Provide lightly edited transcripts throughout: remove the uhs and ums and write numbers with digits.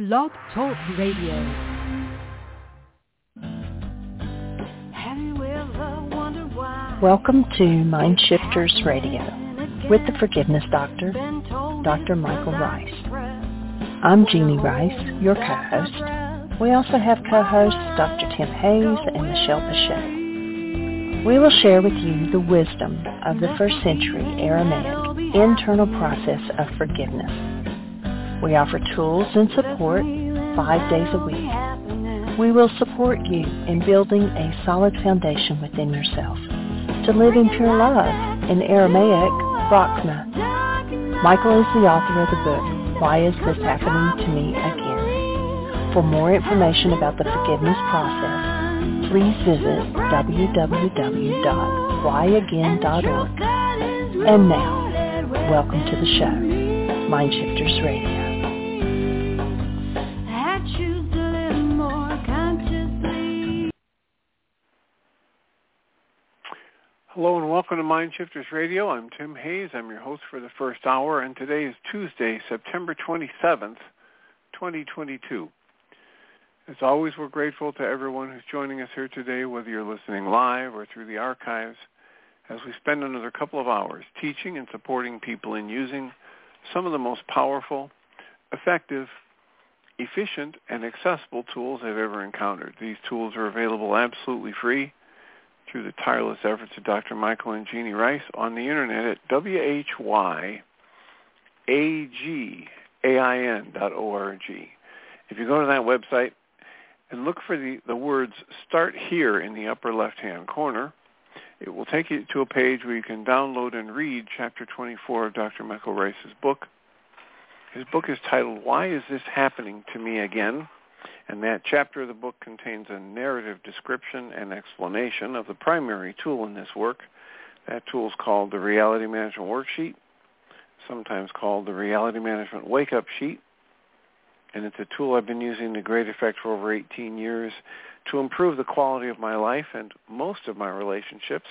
Blog Talk Radio. Welcome to Mind Shifters Radio with the Forgiveness Doctor, Dr. Michael Rice. I'm Jeannie Rice, your co-host. We also have co-hosts Dr. Tim Hayes and Michelle Bechet. We will share with you the wisdom of the first century Aramaic internal process of forgiveness. We offer tools and support 5 days a week. We will support you in building a solid foundation within yourself to live in pure love, in Aramaic, Rachna. Michael is the author of the book, Why Is This Happening to Me Again? For more information about the forgiveness process, please visit www.whyagain.org. And now, welcome to the show, Mind Shifters Radio. Hello and welcome to Mind Shifters Radio. I'm Tim Hayes. I'm your host for the first hour, and today is Tuesday, September 27th, 2022. As always, we're grateful to everyone who's joining us here today, whether you're listening live or through the archives, as we spend another couple of hours teaching and supporting people in using some of the most powerful, effective, efficient, and accessible tools I've ever encountered. These tools are available absolutely free through the tireless efforts of Dr. Michael and Jeannie Rice on the internet at whyagain.org. If you go to that website and look for the words "Start Here" in the upper left-hand corner, it will take you to a page where you can download and read Chapter 24 of Dr. Michael Rice's book. His book is titled, Why Is This Happening to Me Again? And that chapter of the book contains a narrative description and explanation of the primary tool in this work. That tool is called the Reality Management Worksheet, sometimes called the Reality Management Wake-Up Sheet. And it's a tool I've been using to great effect for over 18 years to improve the quality of my life and most of my relationships,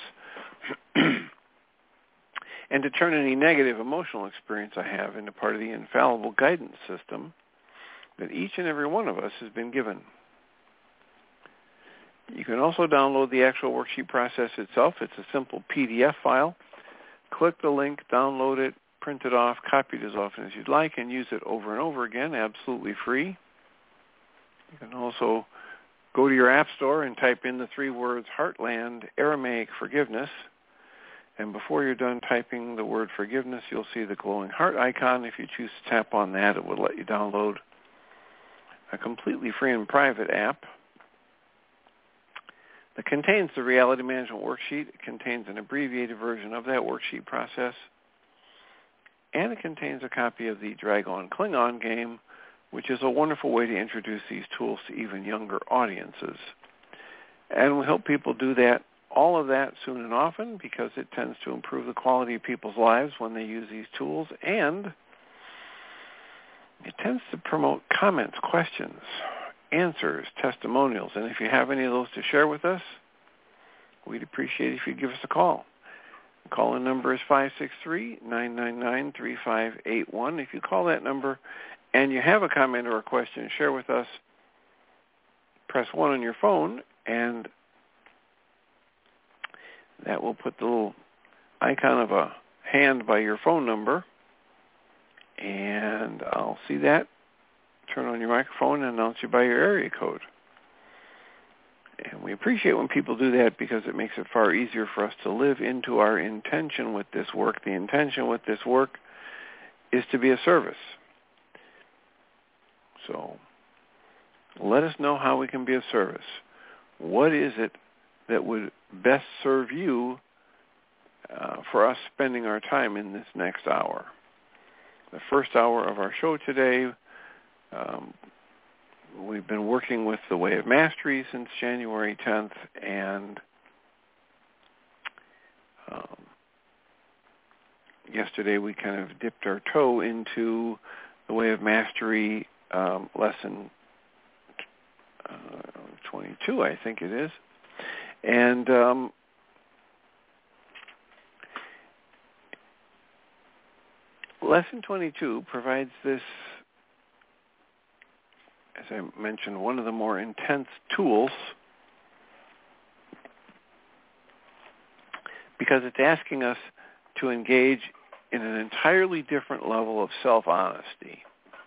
and to turn any negative emotional experience I have into part of the infallible guidance system that each and every one of us has been given. You can also download the actual worksheet process itself. It's a simple PDF file. Click the link, download it, print it off, copy it as often as you'd like, and use it over and over again, absolutely free. You can also go to your app store and type in the 3 words Heartland Aramaic Forgiveness. And before you're done typing the word forgiveness, you'll see the glowing heart icon. If you choose to tap on that, it will let you download a completely free and private app that contains the Reality Management Worksheet. It contains an abbreviated version of that worksheet process, and it contains a copy of the Dragon Klingon game, which is a wonderful way to introduce these tools to even younger audiences. And we help people do that, all of that soon and often, because it tends to improve the quality of people's lives when they use these tools, and it tends to promote comments, questions, answers, testimonials. And if you have any of those to share with us, we'd appreciate it if you'd give us a call. The call-in number is 563-999-3581. If you call that number and you have a comment or a question to share with us, press 1 on your phone, and that will put the little icon of a hand by your phone number, and I'll see that, turn on your microphone, and announce you by your area code. And we appreciate when people do that because it makes it far easier for us to live into our intention with this work. The intention with this work is to be a service. So let us know how we can be of service. What is it that would best serve you for us spending our time in this next hour? The first hour of our show today, we've been working with the Way of Mastery since January 10th, and yesterday we kind of dipped our toe into the Way of Mastery lesson 22, I think it is. And Lesson 22 provides this I mentioned, one of the more intense tools, because it's asking us to engage in an entirely different level of self-honesty.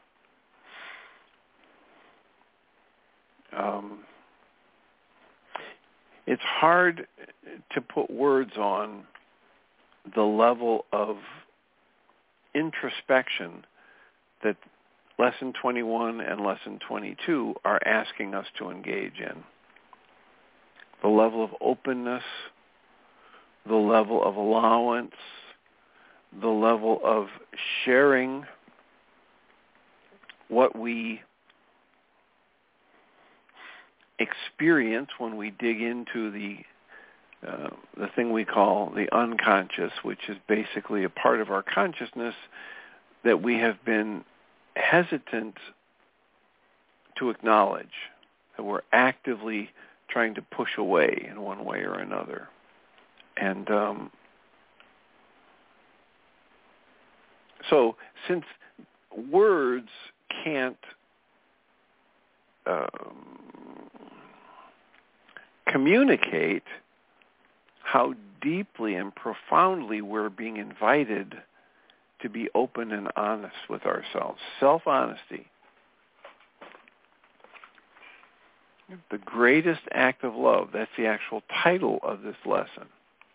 It's hard to put words on the level of introspection that Lesson 21 and Lesson 22 are asking us to engage in. The level of openness, the level of allowance, the level of sharing what we experience when we dig into the thing we call the unconscious, which is basically a part of our consciousness that we have been hesitant to acknowledge, that we're actively trying to push away in one way or another. And so since words can't communicate how deeply and profoundly we're being invited to be open and honest with ourselves. Self-honesty. The greatest act of love. That's the actual title of this lesson.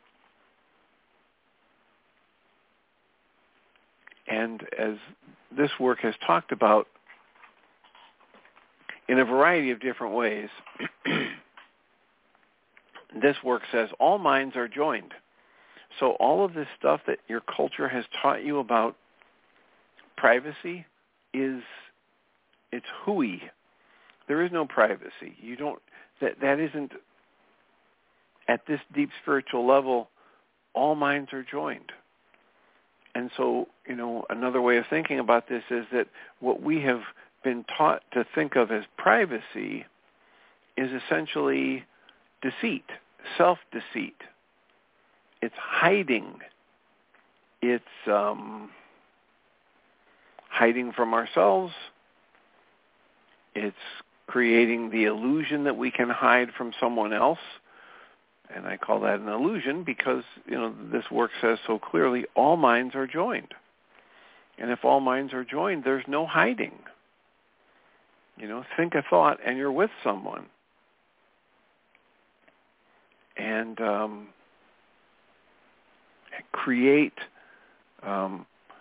And as this work has talked about in a variety of different ways, this work says all minds are joined. So all of this stuff that your culture has taught you about privacy it's hooey. There is no privacy. You don't, that isn't, at this deep spiritual level, all minds are joined. And so, another way of thinking about this is that what we have been taught to think of as privacy is essentially deceit, self-deceit. It's hiding. It's hiding from ourselves. It's creating the illusion that we can hide from someone else. And I call that an illusion because, this work says so clearly, all minds are joined. And if all minds are joined, there's no hiding. Think a thought and you're with someone. And create a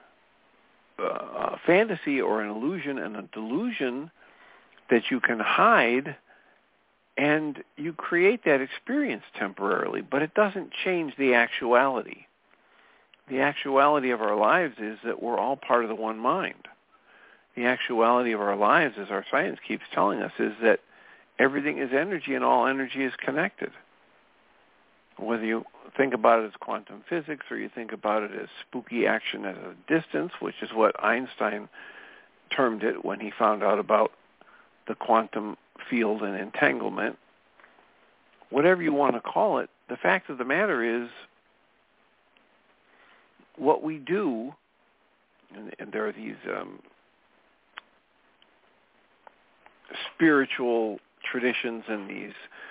fantasy or an illusion and a delusion that you can hide, and you create that experience temporarily, but it doesn't change the actuality. The actuality of our lives is that we're all part of the one mind. The actuality of our lives, as our science keeps telling us, is that everything is energy and all energy is connected. Whether you think about it as quantum physics or you think about it as spooky action at a distance, which is what Einstein termed it when he found out about the quantum field and entanglement, whatever you want to call it, the fact of the matter is what we do, and there are these spiritual traditions and these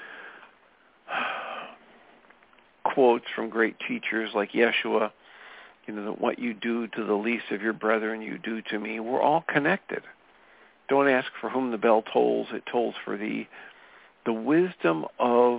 quotes from great teachers like Yeshua, that what you do to the least of your brethren, you do to me. We're all connected. Don't ask for whom the bell tolls. It tolls for thee. The wisdom of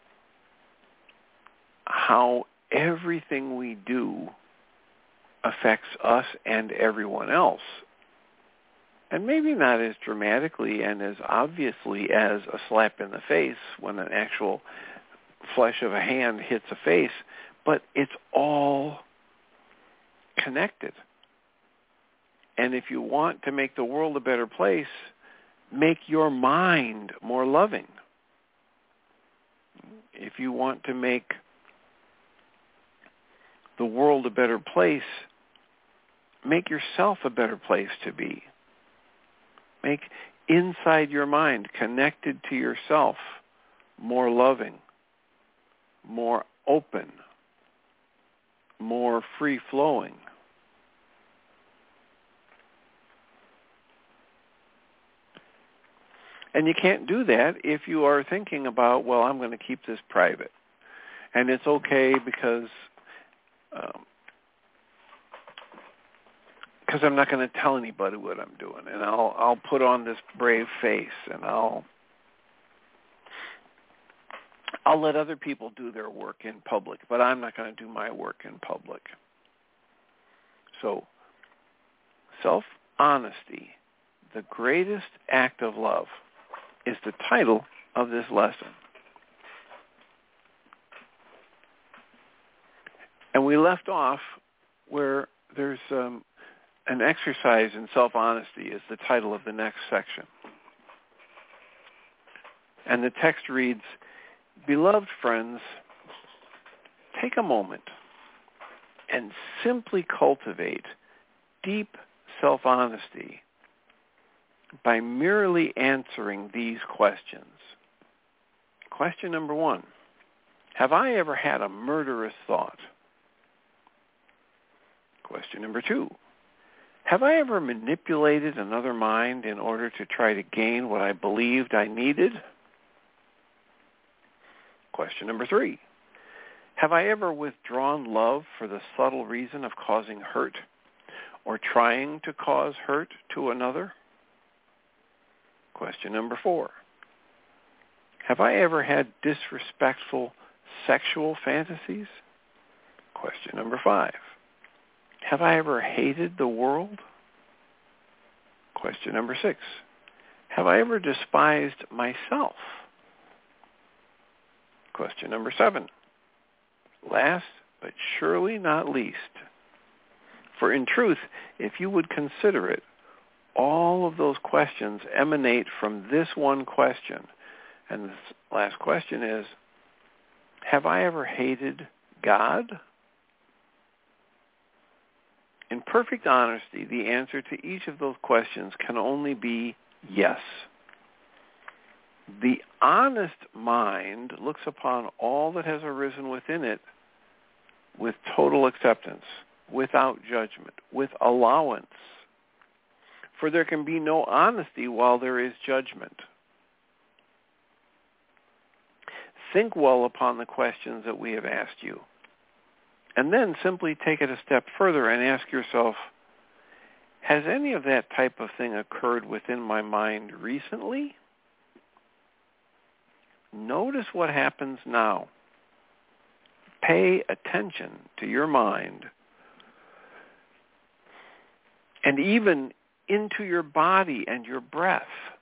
how everything we do affects us and everyone else. And maybe not as dramatically and as obviously as a slap in the face when an actual flesh of a hand hits a face, but it's all connected. And if you want to make the world a better place, make your mind more loving. If you want to make the world a better place, make yourself a better place to be. Make inside your mind, connected to yourself, more loving, more open, more free-flowing. And you can't do that if you are thinking about, well, I'm going to keep this private. And it's okay because I'm not going to tell anybody what I'm doing. And I'll put on this brave face, and I'll let other people do their work in public, but I'm not going to do my work in public. So, self-honesty, the greatest act of love, is the title of this lesson. And we left off where there's an exercise in self-honesty is the title of the next section. And the text reads, "Beloved friends, take a moment and simply cultivate deep self-honesty by merely answering these questions. Question number 1, have I ever had a murderous thought? Question number 2, have I ever manipulated another mind in order to try to gain what I believed I needed? Question number 3, have I ever withdrawn love for the subtle reason of causing hurt or trying to cause hurt to another? Question number 4, have I ever had disrespectful sexual fantasies? Question number 5, have I ever hated the world? Question number 6, have I ever despised myself? Question number 7, last but surely not least, for in truth, if you would consider it, all of those questions emanate from this one question. And this last question is, have I ever hated God? In perfect honesty, the answer to each of those questions can only be yes. The honest mind looks upon all that has arisen within it with total acceptance, without judgment, with allowance. For there can be no honesty while there is judgment. Think well upon the questions that we have asked you, and then simply take it a step further and ask yourself, has any of that type of thing occurred within my mind recently? Notice what happens now. Pay attention to your mind and even into your body and your breath.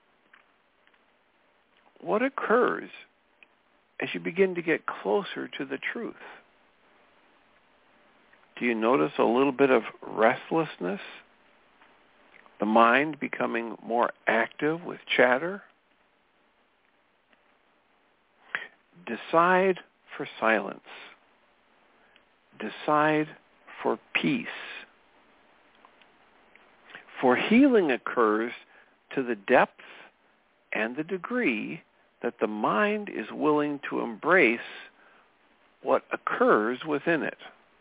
What occurs as you begin to get closer to the truth? Do you notice a little bit of restlessness? The mind becoming more active with chatter? Decide for silence. Decide for peace. For healing occurs to the depth and the degree that the mind is willing to embrace what occurs within it.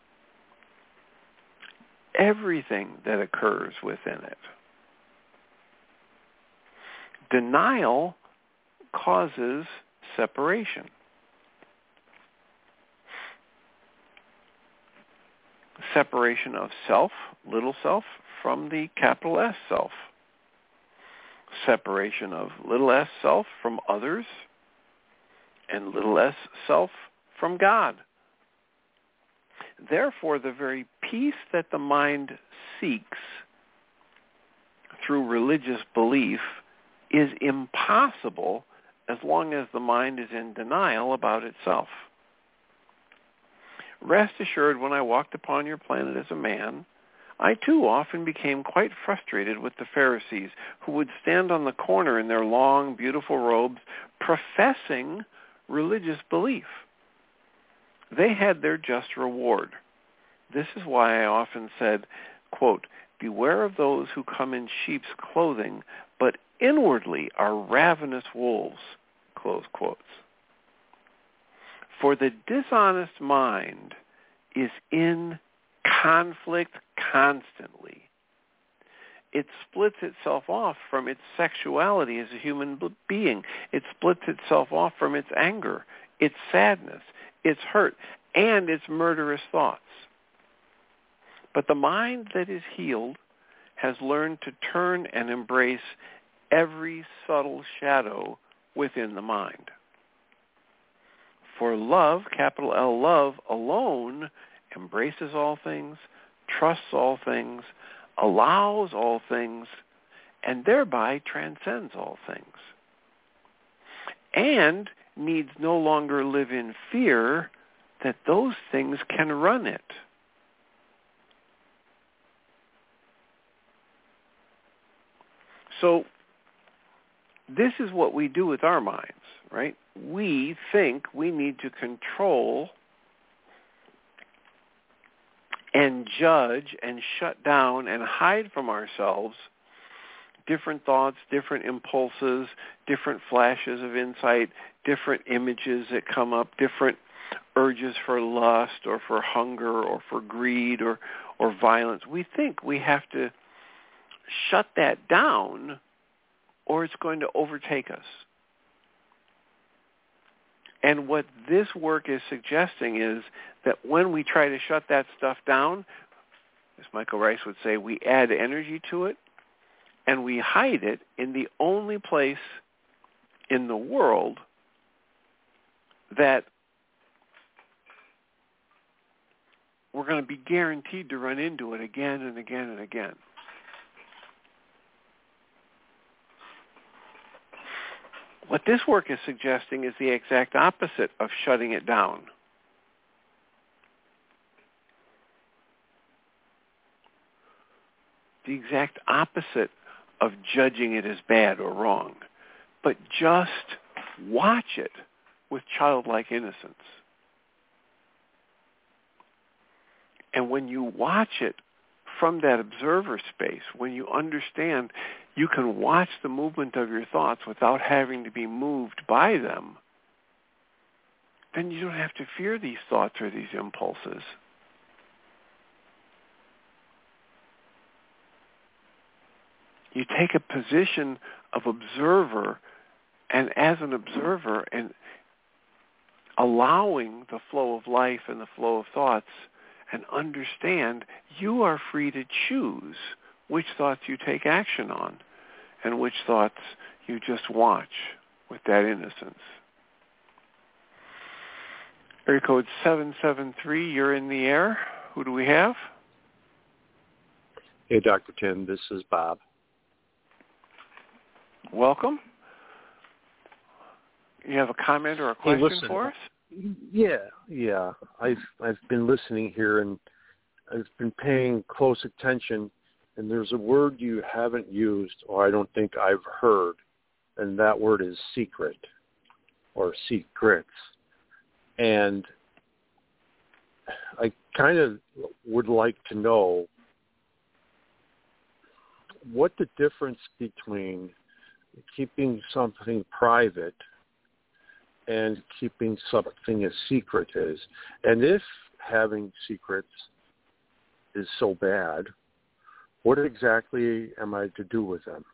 Everything that occurs within it. Denial causes separation. Separation of self, little self, from the capital S self. Separation of little s self from others and little s self from God. Therefore, the very peace that the mind seeks through religious belief is impossible as long as the mind is in denial about itself. Rest assured, when I walked upon your planet as a man, I too often became quite frustrated with the Pharisees who would stand on the corner in their long, beautiful robes professing religious belief. They had their just reward. This is why I often said, quote, beware of those who come in sheep's clothing, but inwardly are ravenous wolves, close quotes. For the dishonest mind is in conflict constantly. it splits itself off from its sexuality as a human being. It splits itself off from its anger, its sadness, its hurt, and its murderous thoughts. But the mind that is healed has learned to turn and embrace every subtle shadow within the mind. For love, capital L, love alone embraces all things, trusts all things, allows all things, and thereby transcends all things. And needs no longer live in fear that those things can run it. So this is what we do with our minds, right? We think we need to control and judge and shut down and hide from ourselves different thoughts, different impulses, different flashes of insight, different images that come up, different urges for lust or for hunger or for greed or violence. We think we have to shut that down or it's going to overtake us. And what this work is suggesting is that when we try to shut that stuff down, as Michael Rice would say, we add energy to it and we hide it in the only place in the world that we're going to be guaranteed to run into it again and again and again. What this work is suggesting is the exact opposite of shutting it down. The exact opposite of judging it as bad or wrong. But just watch it with childlike innocence. And when you watch it from that observer space, when you understand you can watch the movement of your thoughts without having to be moved by them, then you don't have to fear these thoughts or these impulses. You take a position of observer, and as an observer and allowing the flow of life and the flow of thoughts, and understand you are free to choose which thoughts you take action on and which thoughts you just watch with that innocence. Area code 773, you're in the air. Who do we have? Hey, Dr. Tim, this is Bob. Welcome. You have a comment or a question for us? Yeah. I've been listening here, and I've been paying close attention, and there's a word you haven't used, or I don't think I've heard, and that word is secret, or secrets. And I kind of would like to know what the difference between keeping something private and keeping something a secret is. And if having secrets is so bad, what exactly am I to do with them?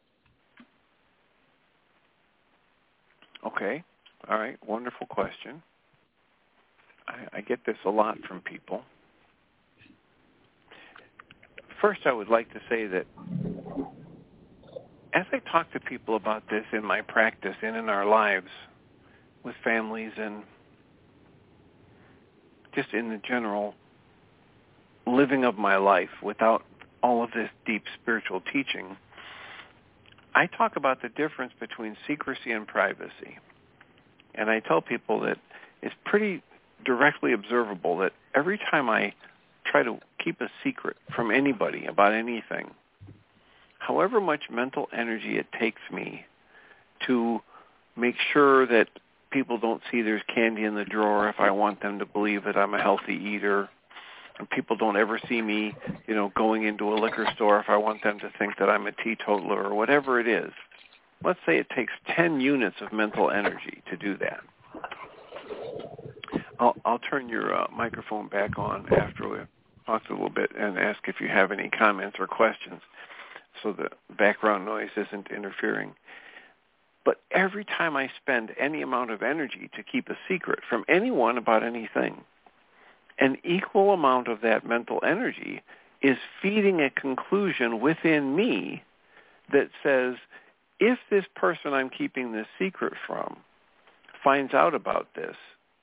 Okay. All right. Wonderful question. I get this a lot from people. First, I would like to say that as I talk to people about this in my practice and in our lives, with families and just in the general living of my life without all of this deep spiritual teaching, I talk about the difference between secrecy and privacy. And I tell people that it's pretty directly observable that every time I try to keep a secret from anybody about anything, however much mental energy it takes me to make sure that people don't see there's candy in the drawer if I want them to believe that I'm a healthy eater, and people don't ever see me, going into a liquor store if I want them to think that I'm a teetotaler or whatever it is. Let's say it takes 10 units of mental energy to do that. I'll turn your microphone back on after we've talked a little bit and ask if you have any comments or questions. so the background noise isn't interfering. But every time I spend any amount of energy to keep a secret from anyone about anything, an equal amount of that mental energy is feeding a conclusion within me that says, if this person I'm keeping this secret from finds out about this,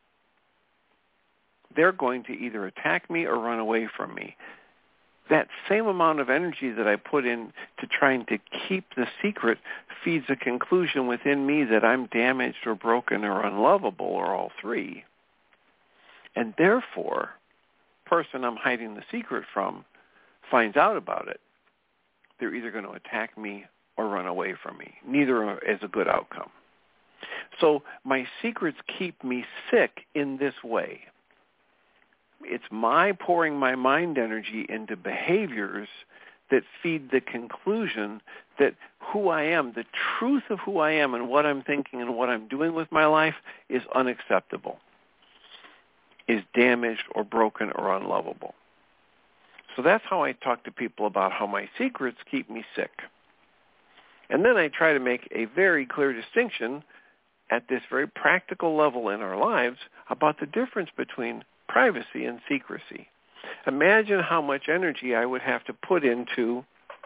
they're going to either attack me or run away from me. That same amount of energy that I put in to trying to keep the secret feeds a conclusion within me that I'm damaged or broken or unlovable or all three. And therefore, the person I'm hiding the secret from finds out about it. They're either going to attack me or run away from me. Neither is a good outcome. So my secrets keep me sick in this way. It's my pouring my mind energy into behaviors that feed the conclusion that who I am, the truth of who I am and what I'm thinking and what I'm doing with my life is unacceptable, is damaged or broken or unlovable. So that's how I talk to people about how my secrets keep me sick. And then I try to make a very clear distinction at this very practical level in our lives about the difference between privacy and secrecy. Imagine how much energy I would have to put into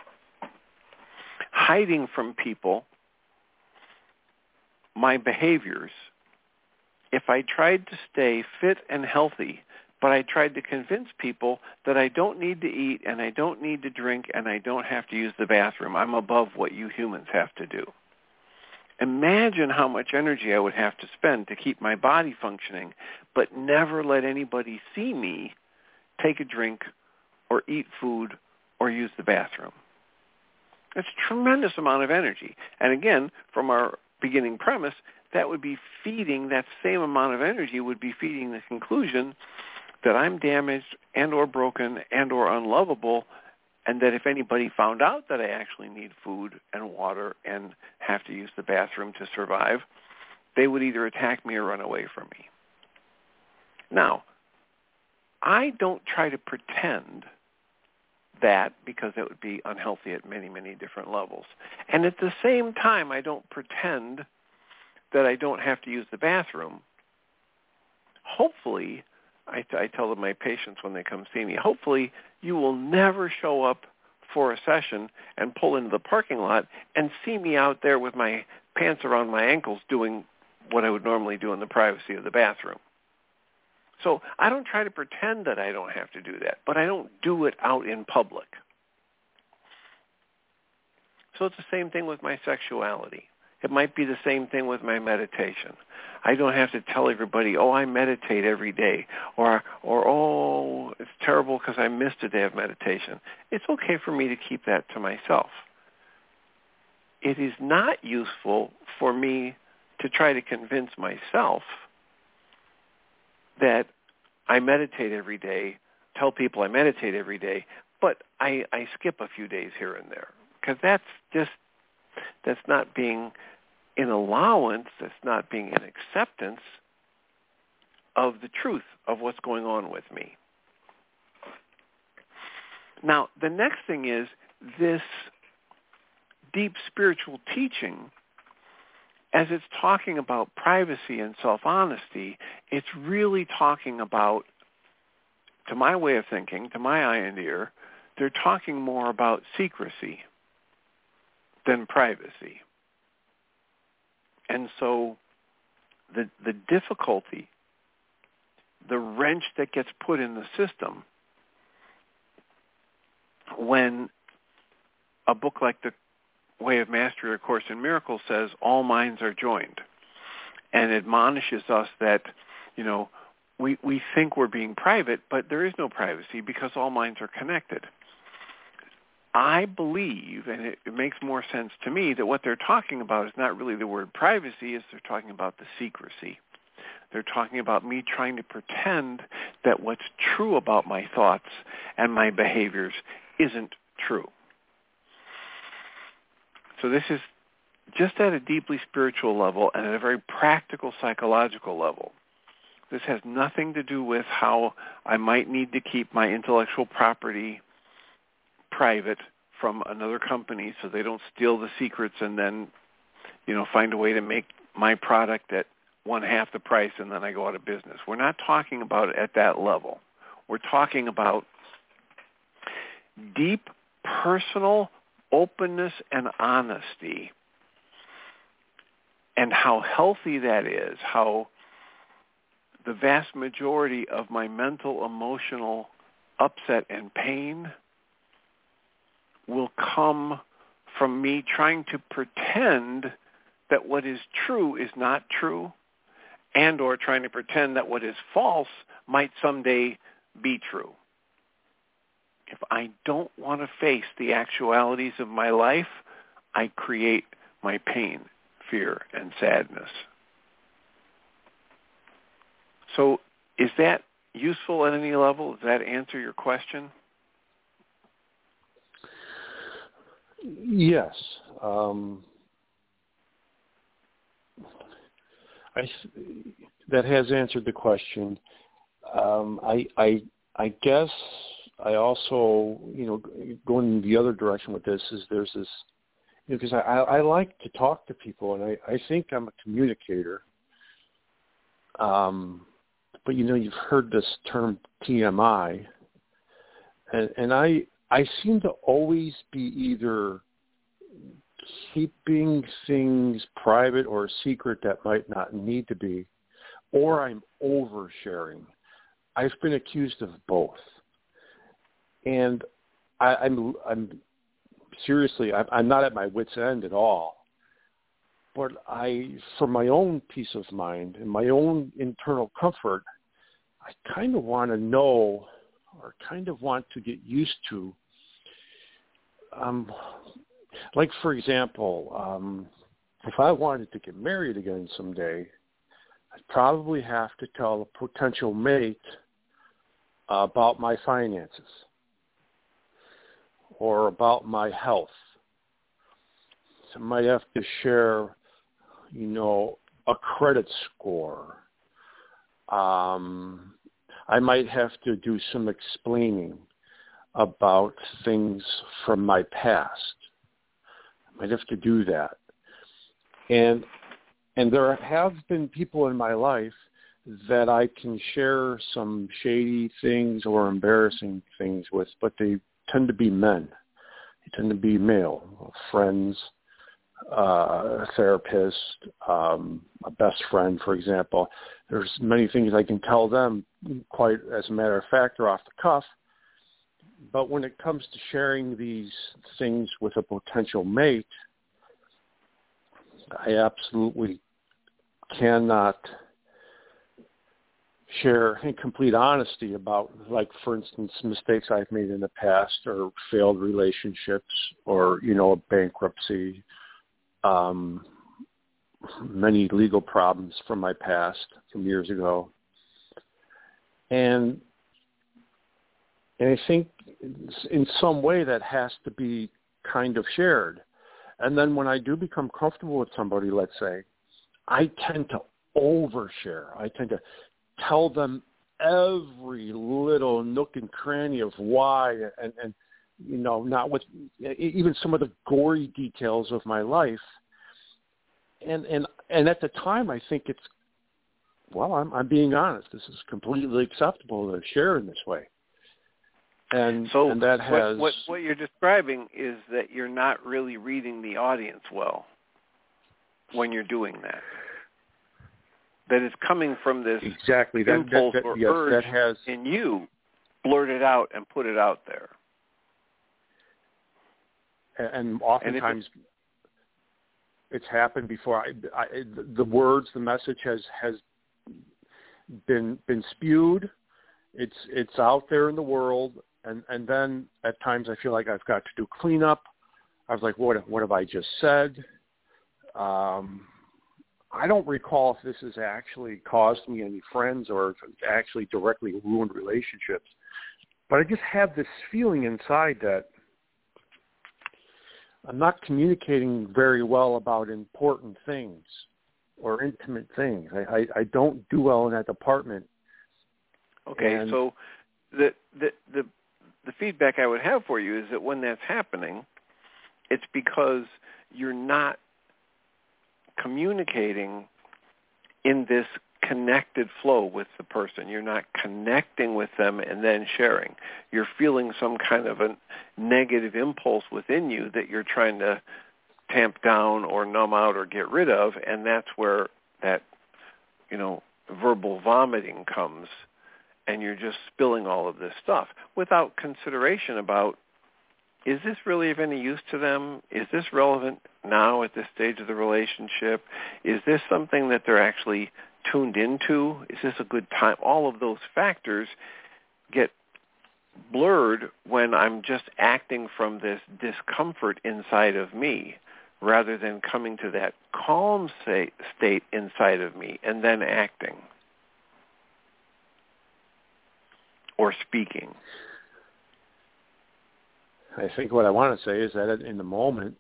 hiding from people my behaviors if I tried to stay fit and healthy, but I tried to convince people that I don't need to eat and I don't need to drink and I don't have to use the bathroom. I'm above what you humans have to do. Imagine how much energy I would have to spend to keep my body functioning, but never let anybody see me take a drink or eat food or use the bathroom. That's a tremendous amount of energy. And again, from our beginning premise, that would be feeding, that same amount of energy would be feeding the conclusion that I'm damaged and or broken and or unlovable, and that if anybody found out that I actually need food and water and have to use the bathroom to survive, they would either attack me or run away from me. Now, I don't try to pretend that, because that would be unhealthy at many, many different levels. And at the same time, I don't pretend that I don't have to use the bathroom. Hopefully, I tell my patients when they come see me, hopefully you will never show up for a session and pull into the parking lot and see me out there with my pants around my ankles doing what I would normally do in the privacy of the bathroom. So I don't try to pretend that I don't have to do that, but I don't do it out in public. So it's the same thing with my sexuality. It might be the same thing with my meditation. I don't have to tell everybody, oh, I meditate every day, or oh, it's terrible because I missed a day of meditation. It's okay for me to keep that to myself. It is not useful for me to try to convince myself that I meditate every day, tell people I meditate every day, but I skip a few days here and there, because that's not being an allowance, that's not being an acceptance of the truth of what's going on with me. Now, the next thing is this deep spiritual teaching, as it's talking about privacy and self-honesty, it's really talking about, to my way of thinking, to my eye and ear, they're talking more about secrecy than privacy. And so the difficulty, the wrench that gets put in the system when a book like The Way of Mastery or Course in Miracles says all minds are joined and admonishes us that, we think we're being private, but there is no privacy because all minds are connected. I believe, and it makes more sense to me, that what they're talking about is not really the word privacy, is they're talking about the secrecy. They're talking about me trying to pretend that what's true about my thoughts and my behaviors isn't true. So this is just at a deeply spiritual level and at a very practical psychological level. This has nothing to do with how I might need to keep my intellectual property private from another company so they don't steal the secrets and then, find a way to make my product at 1/2 the price and then I go out of business. We're not talking about it at that level. We're talking about deep personal openness and honesty, and how healthy that is, how the vast majority of my mental, emotional upset and pain will come from me trying to pretend that what is true is not true, and or trying to pretend that what is false might someday be true. If I don't want to face the actualities of my life, I create my pain, fear, and sadness. So is that useful at any level? Does that answer your question? Yes. That has answered the question. I guess I also, going the other direction with this is there's this, because I like to talk to people, and I think I'm a communicator. But you've heard this term TMI, and I seem to always be either keeping things private or secret that might not need to be, or I'm oversharing. I've been accused of both. And I'm seriously, I'm not at my wit's end at all. But for my own peace of mind and my own internal comfort, I kind of want to know, or kind of want to get used to, like, for example, if I wanted to get married again someday, I'd probably have to tell a potential mate about my finances or about my health. So I might have to share, a credit score. I might have to do some explaining about things from my past. I might have to do that. And there have been people in my life that I can share some shady things or embarrassing things with, but they tend to be men. They tend to be male, friends, a therapist, a best friend, for example. There's many things I can tell them, quite as a matter of fact, or off the cuff. But when it comes to sharing these things with a potential mate, I absolutely cannot share in complete honesty about, like, for instance, mistakes I've made in the past, or failed relationships, or, a bankruptcy, many legal problems from my past, from years ago. And I think in some way that has to be kind of shared. And then when I do become comfortable with somebody, let's say, I tend to overshare. I tend to tell them every little nook and cranny of why, and not with even some of the gory details of my life. And at the time, I think it's, well, I'm being honest. This is completely acceptable to share in this way. And so and that has what you're describing is that you're not really reading the audience well when you're doing that. That is coming from this exactly impulse or yes, urge that has, in you, blurt it out and put it out there. And oftentimes it's happened before. The words, the message has been spewed. It's out there in the world, and then at times I feel like I've got to do cleanup. I was like, what have I just said? I don't recall if this has actually caused me any friends or if it's actually directly ruined relationships. But I just have this feeling inside that I'm not communicating very well about important things or intimate things. I don't do well in that department. Okay, so the feedback I would have for you is that when that's happening, it's because you're not communicating in this connected flow with the person. You're not connecting with them and then sharing. You're feeling some kind of a negative impulse within you that you're trying to tamp down or numb out or get rid of, and that's where that, verbal vomiting comes, and you're just spilling all of this stuff without consideration about, is this really of any use to them? Is this relevant now at this stage of the relationship? Is this something that they're actually tuned into? Is this a good time? All of those factors get blurred when I'm just acting from this discomfort inside of me rather than coming to that calm state inside of me and then acting or speaking. I think what I want to say is that in the moment,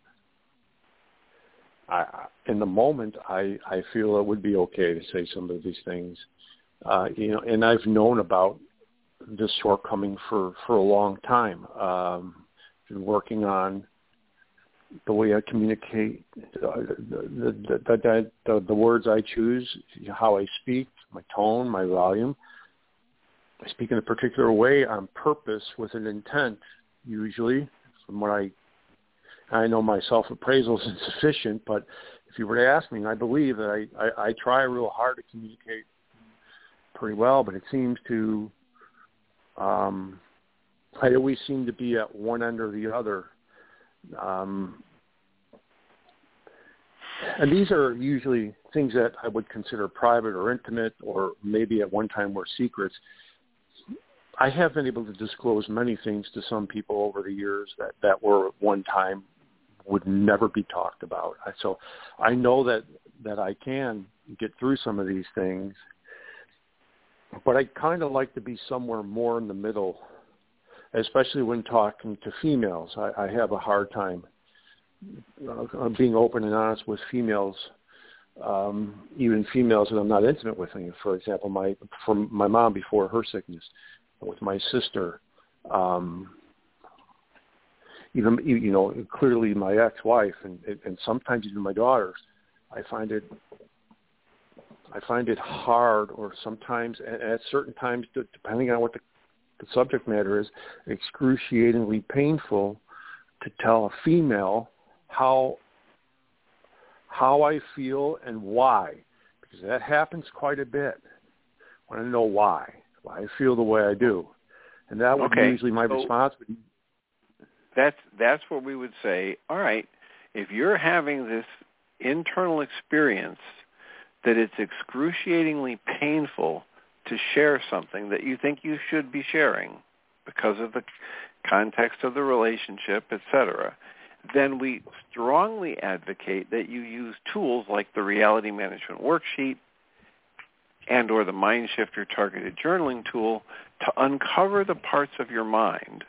I feel it would be okay to say some of these things, and I've known about this shortcoming for a long time. Been working on the way I communicate, the words I choose, how I speak, my tone, my volume. I speak in a particular way on purpose with an intent. Usually, from what I know, my self-appraisal is insufficient, but if you were to ask me, I believe that I try real hard to communicate pretty well, but it seems to, I always seem to be at one end or the other. And these are usually things that I would consider private or intimate, or maybe at one time were secrets. I have been able to disclose many things to some people over the years that were at one time would never be talked about. So I know that I can get through some of these things, but I kind of like to be somewhere more in the middle, especially when talking to females. I have a hard time being open and honest with females, even females that I'm not intimate with. For example, my mom before her sickness, with my sister, even clearly my ex-wife, and sometimes even my daughters. I find it hard, or sometimes at certain times, depending on what the subject matter is, excruciatingly painful to tell a female how I feel and why, because that happens quite a bit. I want to know why I feel the way I do, and that would be usually my response. That's what we would say. All right, if you're having this internal experience that it's excruciatingly painful to share something that you think you should be sharing because of the context of the relationship, etc., then we strongly advocate that you use tools like the Reality Management Worksheet and or the Mind Shifter targeted journaling tool to uncover the parts of your mind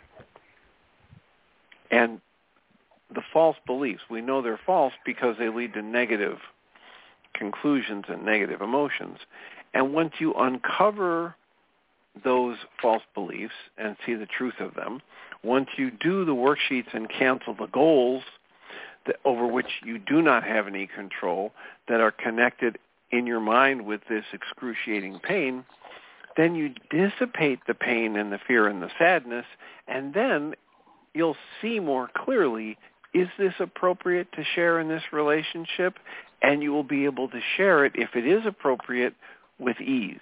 and the false beliefs. We know they're false because they lead to negative conclusions and negative emotions. And once you uncover those false beliefs and see the truth of them, once you do the worksheets and cancel the goals over which you do not have any control, that are connected in your mind with this excruciating pain, then you dissipate the pain and the fear and the sadness, and then you'll see more clearly, is this appropriate to share in this relationship? And you will be able to share it, if it is appropriate, with ease.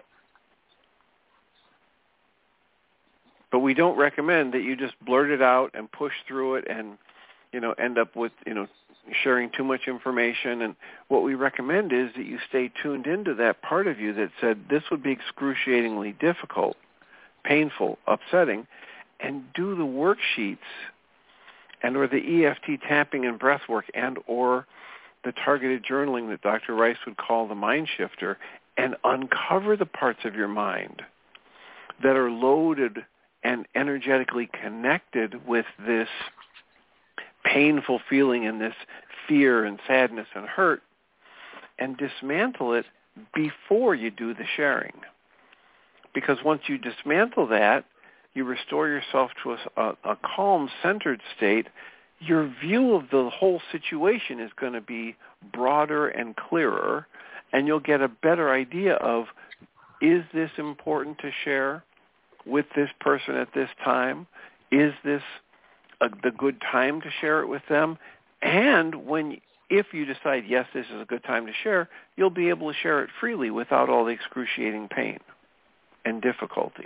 But we don't recommend that you just blurt it out and push through it and, end up with, sharing too much information. And what we recommend is that you stay tuned into that part of you that said this would be excruciatingly difficult, painful, upsetting, and do the worksheets and or the EFT tapping and breath work and or the targeted journaling that Dr. Rice would call the Mind Shifter, and uncover the parts of your mind that are loaded and energetically connected with this painful feeling and this fear and sadness and hurt, and dismantle it before you do the sharing. Because once you dismantle that, you restore yourself to a calm, centered state, your view of the whole situation is going to be broader and clearer, and you'll get a better idea of, is this important to share with this person at this time? Is this the good time to share it with them? And if you decide, yes, this is a good time to share, you'll be able to share it freely without all the excruciating pain and difficulty.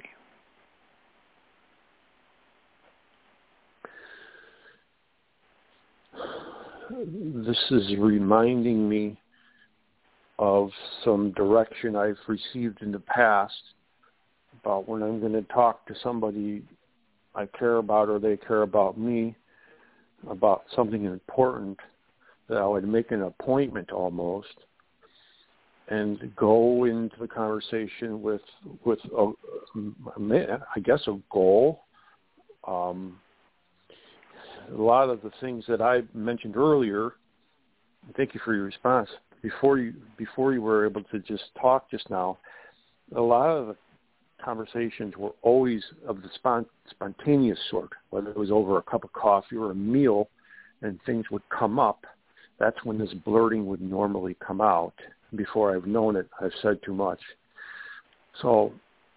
This is reminding me of some direction I've received in the past about when I'm going to talk to somebody I care about or they care about me about something important, that I would make an appointment almost and go into the conversation with I guess a goal. A lot of the things that I mentioned earlier, thank you for your response, before you were able to just talk just now, a lot of the conversations were always of the spontaneous sort, whether it was over a cup of coffee or a meal and things would come up. That's when this blurting would normally come out. Before I've known it, I've said too much. So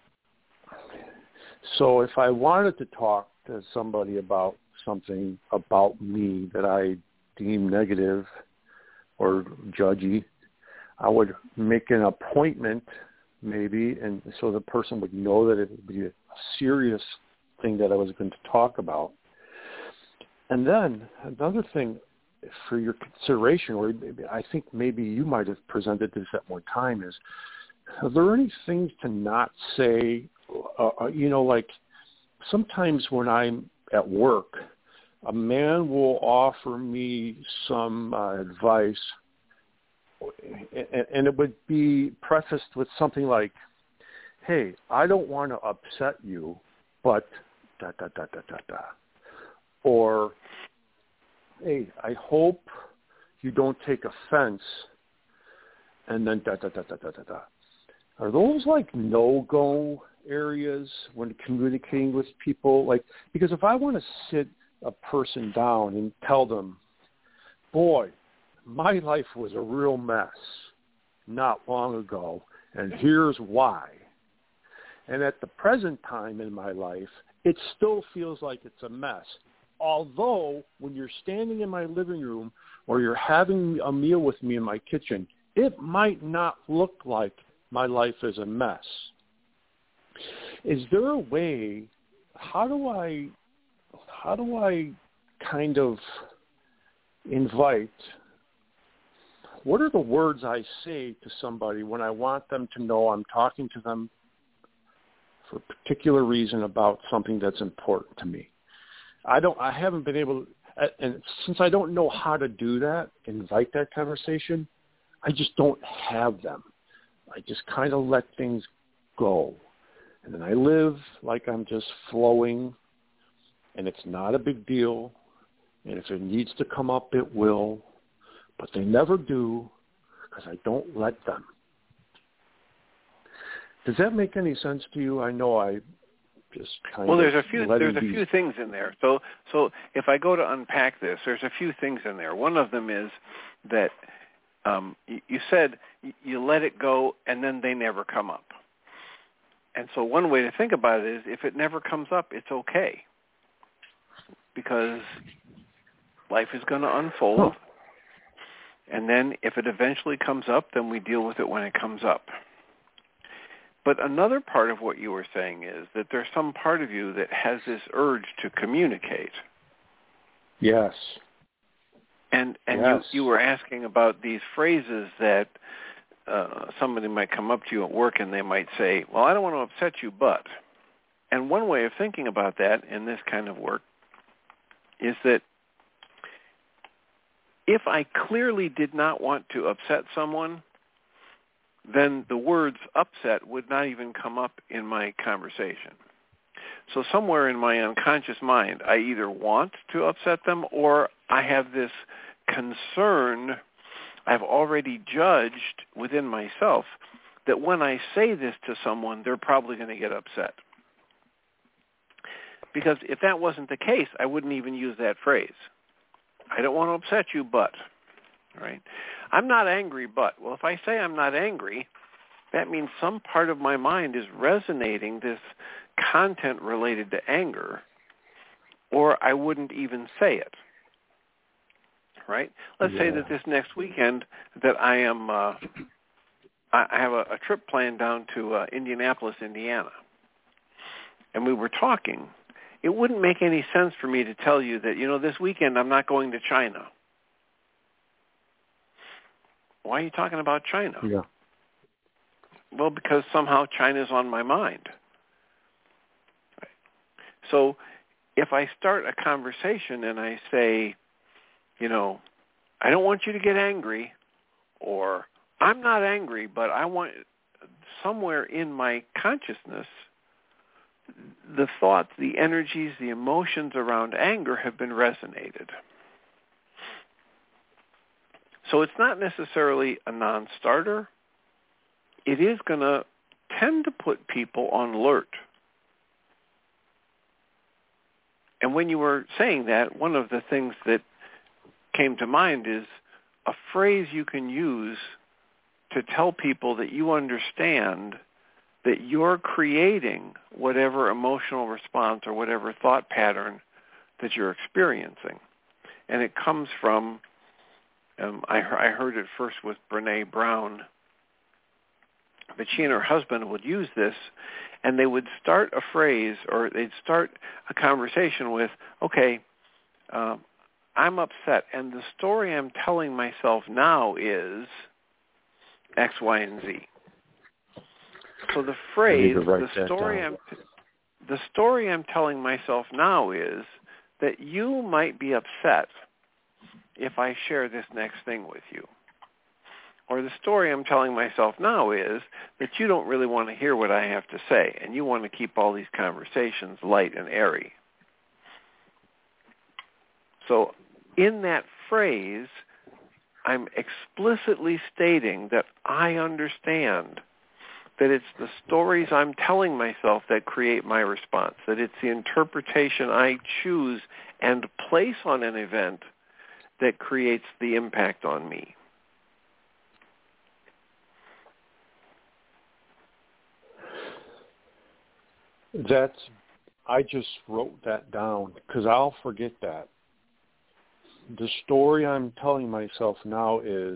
if I wanted to talk to somebody about something about me that I deem negative or judgy, I would make an appointment maybe, and so the person would know that it would be a serious thing that I was going to talk about. And then another thing for your consideration, or I think maybe you might have presented this at one time, is, are there any things to not say? Like sometimes when I'm at work, a man will offer me some advice, and it would be prefaced with something like, hey, I don't want to upset you, but ... Or, hey, I hope you don't take offense, and then ... Are those like no-go areas when communicating with people? Like, because if I want to sit a person down and tell them, boy, my life was a real mess not long ago, and here's why. And at the present time in my life, it still feels like it's a mess. Although when you're standing in my living room or you're having a meal with me in my kitchen, it might not look like my life is a mess. Is there a way, how do I kind of invite, what are the words I say to somebody when I want them to know I'm talking to them for a particular reason about something that's important to me? I haven't been able to, and since I don't know how to do that, invite that conversation, I just don't have them. I just kind of let things go. And then I live like I'm just flowing, and it's not a big deal. And if it needs to come up, it will. But they never do because I don't let them. Does that make any sense to you? I know I just kind of... Well, there's a few things in there. So if I go to unpack this, there's a few things in there. One of them is that you said you let it go and then they never come up. And so one way to think about it is if it never comes up, it's okay. Because life is going to unfold. And then if it eventually comes up, then we deal with it when it comes up. But another part of what you were saying is that there's some part of you that has this urge to communicate. Yes. And yes. You were asking about these phrases that somebody might come up to you at work and they might say, well, I don't want to upset you, but. And one way of thinking about that in this kind of work is that if I clearly did not want to upset someone, then the words upset would not even come up in my conversation. So somewhere in my unconscious mind, I either want to upset them or I have this concern I've already judged within myself that when I say this to someone, they're probably going to get upset. Because if that wasn't the case, I wouldn't even use that phrase. I don't want to upset you, but, right? I'm not angry, but. Well, if I say I'm not angry, that means some part of my mind is resonating this content related to anger, or I wouldn't even say it, right? Let's say that this next weekend that I am, I have a trip planned down to Indianapolis, Indiana, and we were talking. It wouldn't make any sense for me to tell you that, this weekend I'm not going to China. Why are you talking about China? Yeah. Well, because somehow China's on my mind. So if I start a conversation and I say, I don't want you to get angry, or I'm not angry, but I want somewhere in my consciousness, the thoughts, the energies, the emotions around anger have been resonated. So it's not necessarily a non-starter. It is going to tend to put people on alert. And when you were saying that, one of the things that came to mind is a phrase you can use to tell people that you understand that you're creating whatever emotional response or whatever thought pattern that you're experiencing. And it comes from, I heard it first with Brené Brown, but she and her husband would use this, and they would start a phrase, or they'd start a conversation with, okay, I'm upset, and the story I'm telling myself now is X, Y, and Z. So the phrase, the story I'm telling myself now is that you might be upset if I share this next thing with you. Or the story I'm telling myself now is that you don't really want to hear what I have to say, and you want to keep all these conversations light and airy. So in that phrase, I'm explicitly stating that I understand that it's the stories I'm telling myself that create my response, that it's the interpretation I choose and place on an event that creates the impact on me. I just wrote that down because I'll forget that. The story I'm telling myself now is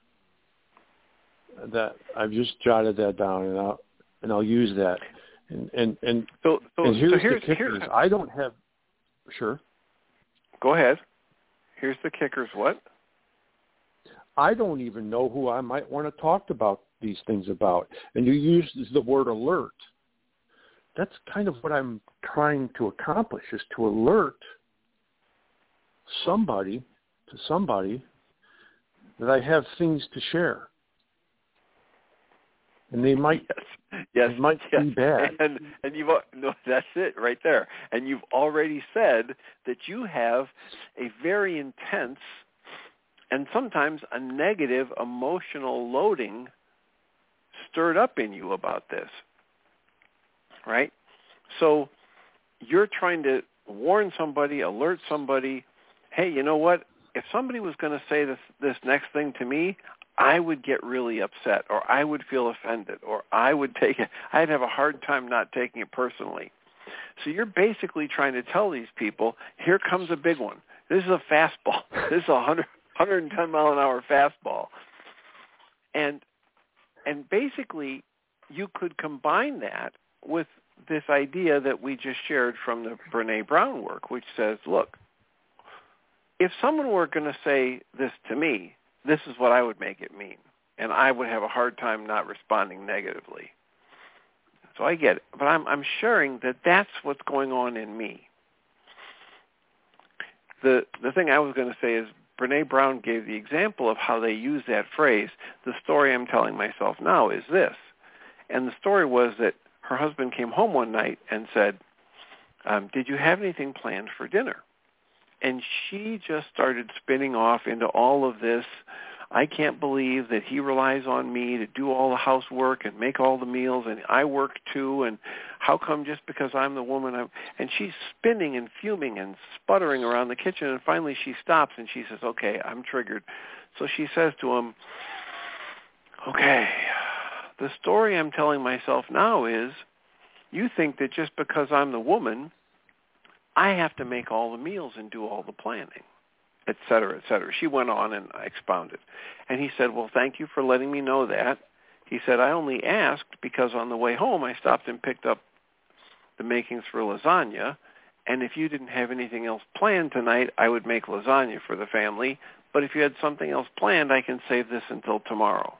that I've just jotted that down, and I'll use that. And here's the kickers. I don't have. Sure. Go ahead. Here's the kickers. What? I don't even know who I might want to talk about these things about. And you use the word alert. That's kind of what I'm trying to accomplish, is to alert somebody that I have things to share. And they might, yes, be bad. And that's it right there. And you've already said that you have a very intense and sometimes a negative emotional loading stirred up in you about this, right? So you're trying to warn somebody, alert somebody, hey, you know what? If somebody was going to say this next thing to me, I would get really upset, or I would feel offended, or I'd have a hard time not taking it personally. So you're basically trying to tell these people, here comes a big one. This is a fastball. This is a 110 mile an hour fastball. And basically you could combine that with this idea that we just shared from the Brené Brown work, which says, look, if someone were going to say this to me, this is what I would make it mean, and I would have a hard time not responding negatively. So I get it, but I'm sharing that that's what's going on in me. The thing I was going to say is Brené Brown gave the example of how they use that phrase, the story I'm telling myself now is this. And the story was that her husband came home one night and said, did you have anything planned for dinner? And she just started spinning off into all of this I can't believe that he relies on me to do all the housework and make all the meals, and I work too, and how come just because I'm the woman and she's spinning and fuming and sputtering around the kitchen, and finally she stops and she says, okay, I'm triggered. So she says to him, okay, the story I'm telling myself now is you think that just because I'm the woman, I have to make all the meals and do all the planning, et cetera, et cetera. She went on and expounded. And he said, well, thank you for letting me know that. He said, I only asked because on the way home I stopped and picked up the makings for lasagna, and if you didn't have anything else planned tonight, I would make lasagna for the family. But if you had something else planned, I can save this until tomorrow.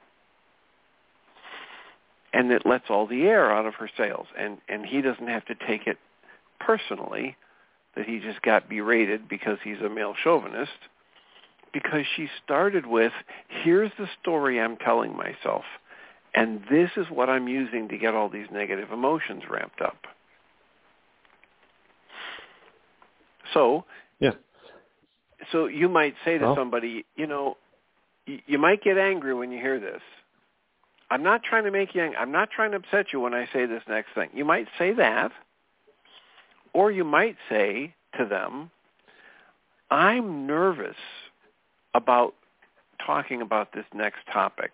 And it lets all the air out of her sails. And he doesn't have to take it personally that he just got berated because he's a male chauvinist, because she started with, here's the story I'm telling myself, and this is what I'm using to get all these negative emotions ramped up. So, yeah. So you might say to somebody, you know, you might get angry when you hear this. I'm not trying to make you angry. I'm not trying to upset you when I say this next thing. You might say that, or you might say to them, I'm nervous about talking about this next topic.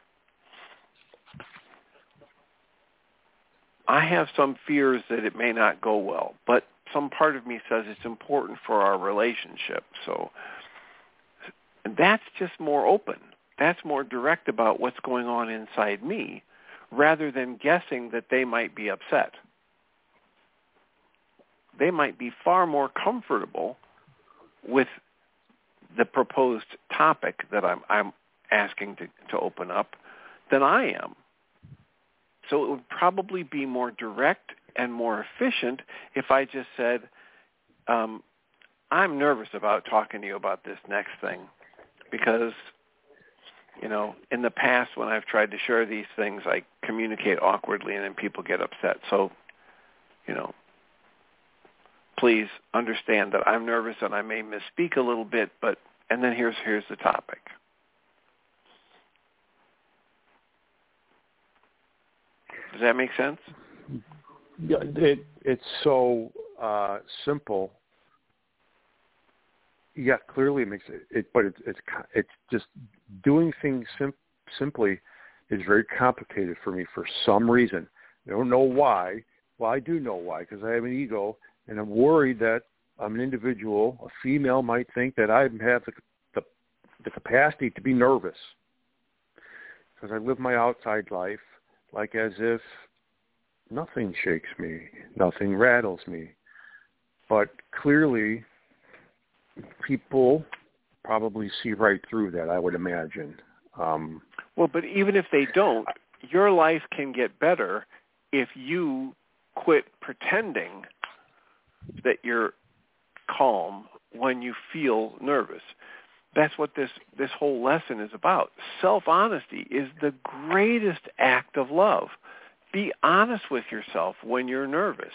I have some fears that it may not go well, but some part of me says it's important for our relationship. So that's just more open. That's more direct about what's going on inside me, rather than guessing that they might be upset. They might be far more comfortable with the proposed topic that I'm asking to open up than I am. So it would probably be more direct and more efficient if I just said, I'm nervous about talking to you about this next thing because, you know, in the past when I've tried to share these things, I communicate awkwardly and then people get upset. So, you know, please understand that I'm nervous and I may misspeak a little bit, but, and then here's the topic. Does that make sense? Yeah, it's so simple. Yeah, clearly it makes it, but it's just doing things simply is very complicated for me for some reason. I don't know why. Well, I do know why, because I have an ego, and I'm worried that I'm an individual. A female might think that I have the capacity to be nervous, because I live my outside life like as if nothing shakes me, nothing rattles me. But clearly, people probably see right through that, I would imagine. Well, but even if they don't, your life can get better if you quit pretending that you're calm when you feel nervous. That's what this whole lesson is about. Self-honesty is the greatest act of love. Be honest with yourself when you're nervous.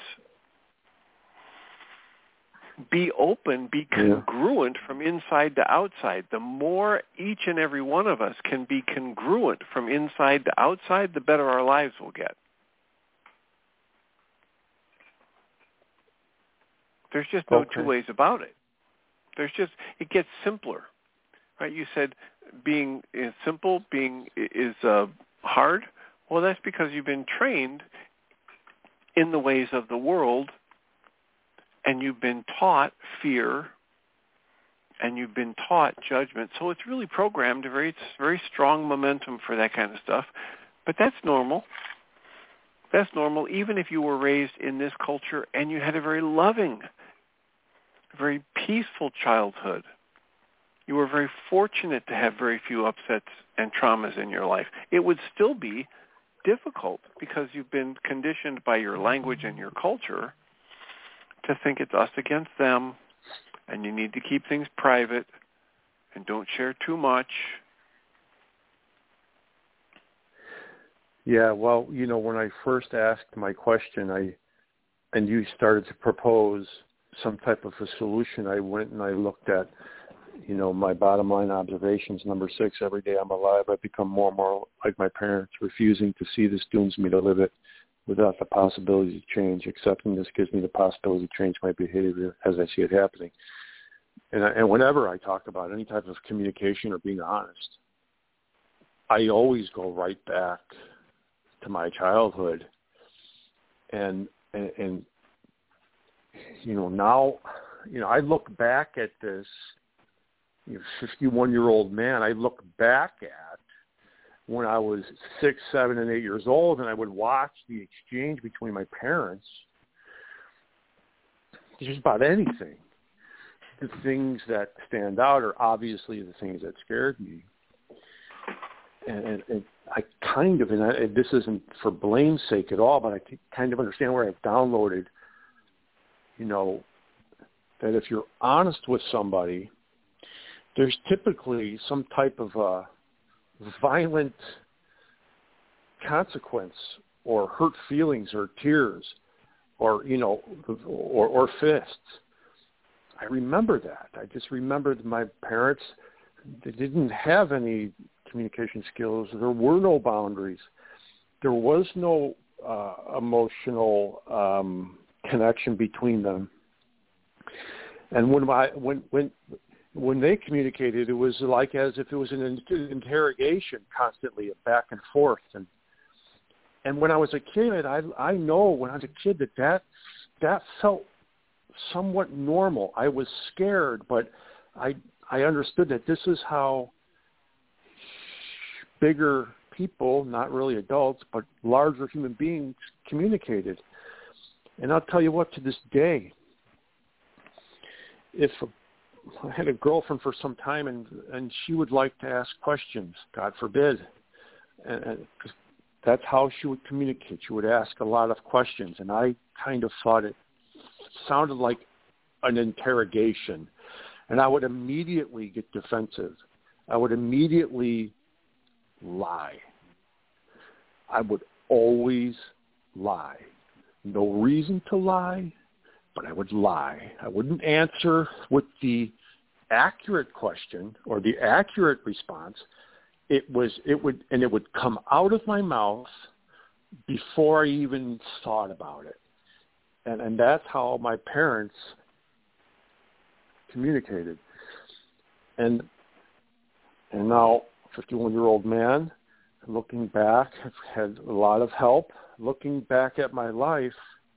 Be open, be congruent from inside to outside. The more each and every one of us can be congruent from inside to outside, the better our lives will get. There's just no two ways about it. It gets simpler. Right? You said being is simple, being is hard. Well, that's because you've been trained in the ways of the world, and you've been taught fear, and you've been taught judgment. So it's really programmed a very strong momentum for that kind of stuff. But that's normal. That's normal, even if you were raised in this culture and you had a very loving, very peaceful childhood. You were very fortunate to have very few upsets and traumas in your life. It would still be difficult because you've been conditioned by your language and your culture to think it's us against them, and you need to keep things private and don't share too much. Yeah, well, you know, when I first asked my question, and you started to propose some type of a solution, I went and I looked at, my bottom line observations, number 6, every day I'm alive, I become more and more like my parents, refusing to see this dooms me to live it without the possibility to change. Accepting this gives me the possibility to change my behavior as I see it happening. And whenever I talk about any type of communication or being honest, I always go right back to my childhood. And now, I look back at this, 51-year-old man, I look back at when I was 6, 7, and 8 years old, and I would watch the exchange between my parents, just about anything. The things that stand out are obviously the things that scared me. And I kind of, and this isn't for blame's sake at all, but I kind of understand where I've downloaded, that if you're honest with somebody, there's typically some type of a violent consequence or hurt feelings or tears or fists. I remember that. I just remembered my parents, they didn't have any communication skills. There were no boundaries. There was no emotional connection between them. And when they communicated, it was like as if it was an interrogation, constantly back and forth. And when I was a kid, I know when I was a kid that felt somewhat normal. I was scared, but I understood that this is how bigger people, not really adults, but larger human beings communicated. And I'll tell you what, to this day, if I had a girlfriend for some time and she would like to ask questions, God forbid, and that's how she would communicate. She would ask a lot of questions, and I kind of thought it sounded like an interrogation, and I would immediately get defensive. I would immediately lie. I would always lie. No reason to lie, but I would lie. I wouldn't answer with the accurate question or the accurate response. It would come out of my mouth before I even thought about it. And that's how my parents communicated. And now, 51-year-old man, looking back, I've had a lot of help. Looking back at my life,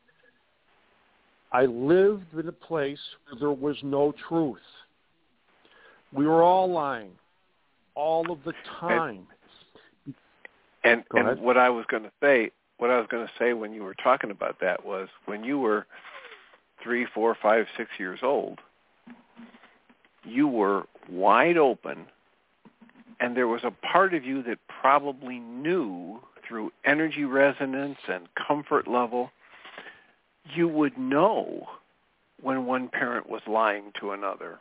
I lived in a place where there was no truth. We were all lying all of the time. And what I was going to say when you were talking about that was when you were 3, 4, 5, 6 years old, you were wide open, and there was a part of you that probably knew through energy resonance and comfort level, you would know when one parent was lying to another.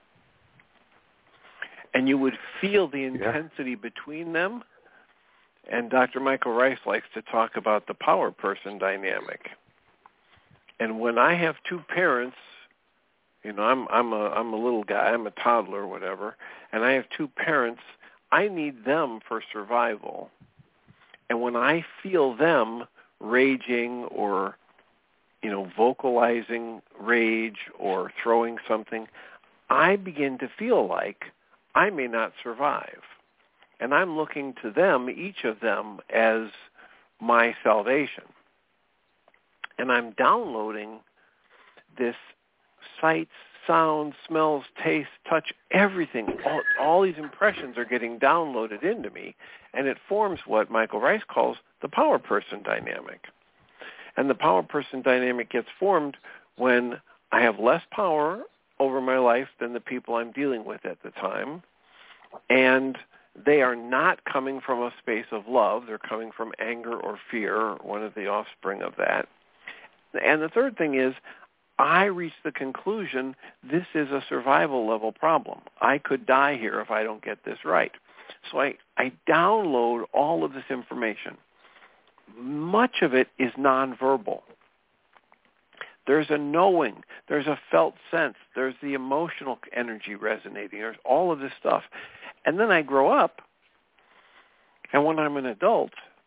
And you would feel the intensity between them. And Dr. Michael Ryce likes to talk about the power person dynamic. And when I have two parents, I'm a little guy, I'm a toddler or whatever, and I have two parents, I need them for survival. And when I feel them raging or, vocalizing rage or throwing something, I begin to feel like I may not survive. And I'm looking to them, each of them, as my salvation. And I'm downloading this sights, sounds, smells, taste, touch, everything. All these impressions are getting downloaded into me, and it forms what Michael Ryce calls the power person dynamic. And the power person dynamic gets formed when I have less power over my life than the people I'm dealing with at the time, and they are not coming from a space of love. They're coming from anger or fear, one of the offspring of that. And the third thing is, I reach the conclusion this is a survival level problem. I could die here if I don't get this right. So I download all of this information. Much of it is nonverbal. There's a knowing. There's a felt sense. There's the emotional energy resonating. There's all of this stuff. And then I grow up, and when I'm an adult,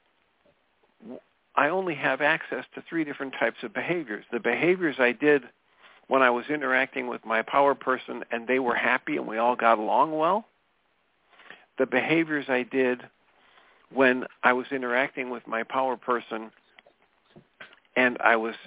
I only have access to 3 different types of behaviors. The behaviors I did when I was interacting with my power person and they were happy and we all got along well. The behaviors I did when I was interacting with my power person and I was,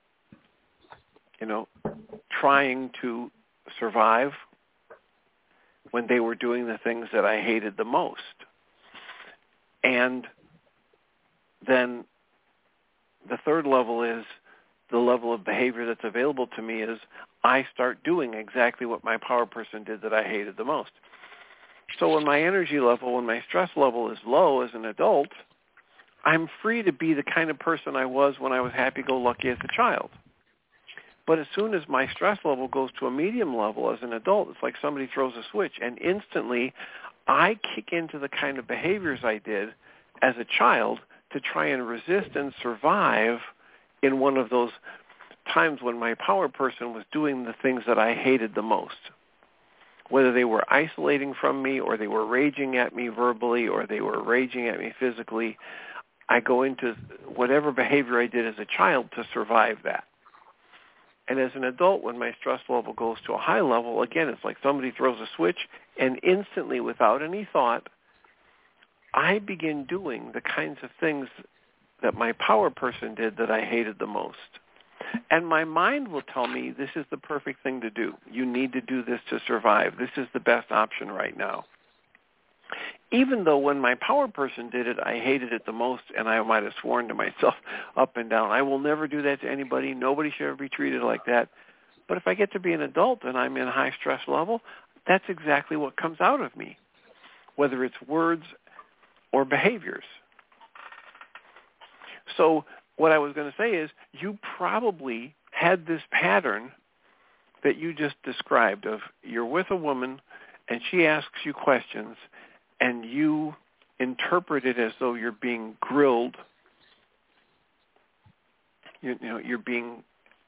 trying to survive when they were doing the things that I hated the most. And then the third level is the level of behavior that's available to me is I start doing exactly what my power person did that I hated the most. So when my energy level, when my stress level is low as an adult, I'm free to be the kind of person I was when I was happy-go-lucky as a child. But as soon as my stress level goes to a medium level as an adult, it's like somebody throws a switch, and instantly I kick into the kind of behaviors I did as a child to try and resist and survive in one of those times when my power person was doing the things that I hated the most. Whether they were isolating from me or they were raging at me verbally or they were raging at me physically, I go into whatever behavior I did as a child to survive that. And as an adult, when my stress level goes to a high level, again, it's like somebody throws a switch, and instantly, without any thought, I begin doing the kinds of things that my power person did that I hated the most. And my mind will tell me this is the perfect thing to do. You need to do this to survive. This is the best option right now. Even though when my power person did it, I hated it the most, and I might have sworn to myself up and down, I will never do that to anybody. Nobody should ever be treated like that. But if I get to be an adult and I'm in a high stress level, that's exactly what comes out of me, whether it's words or behaviors. So what I was going to say is you probably had this pattern that you just described of you're with a woman and she asks you questions and you interpret it as though you're being grilled. You're being,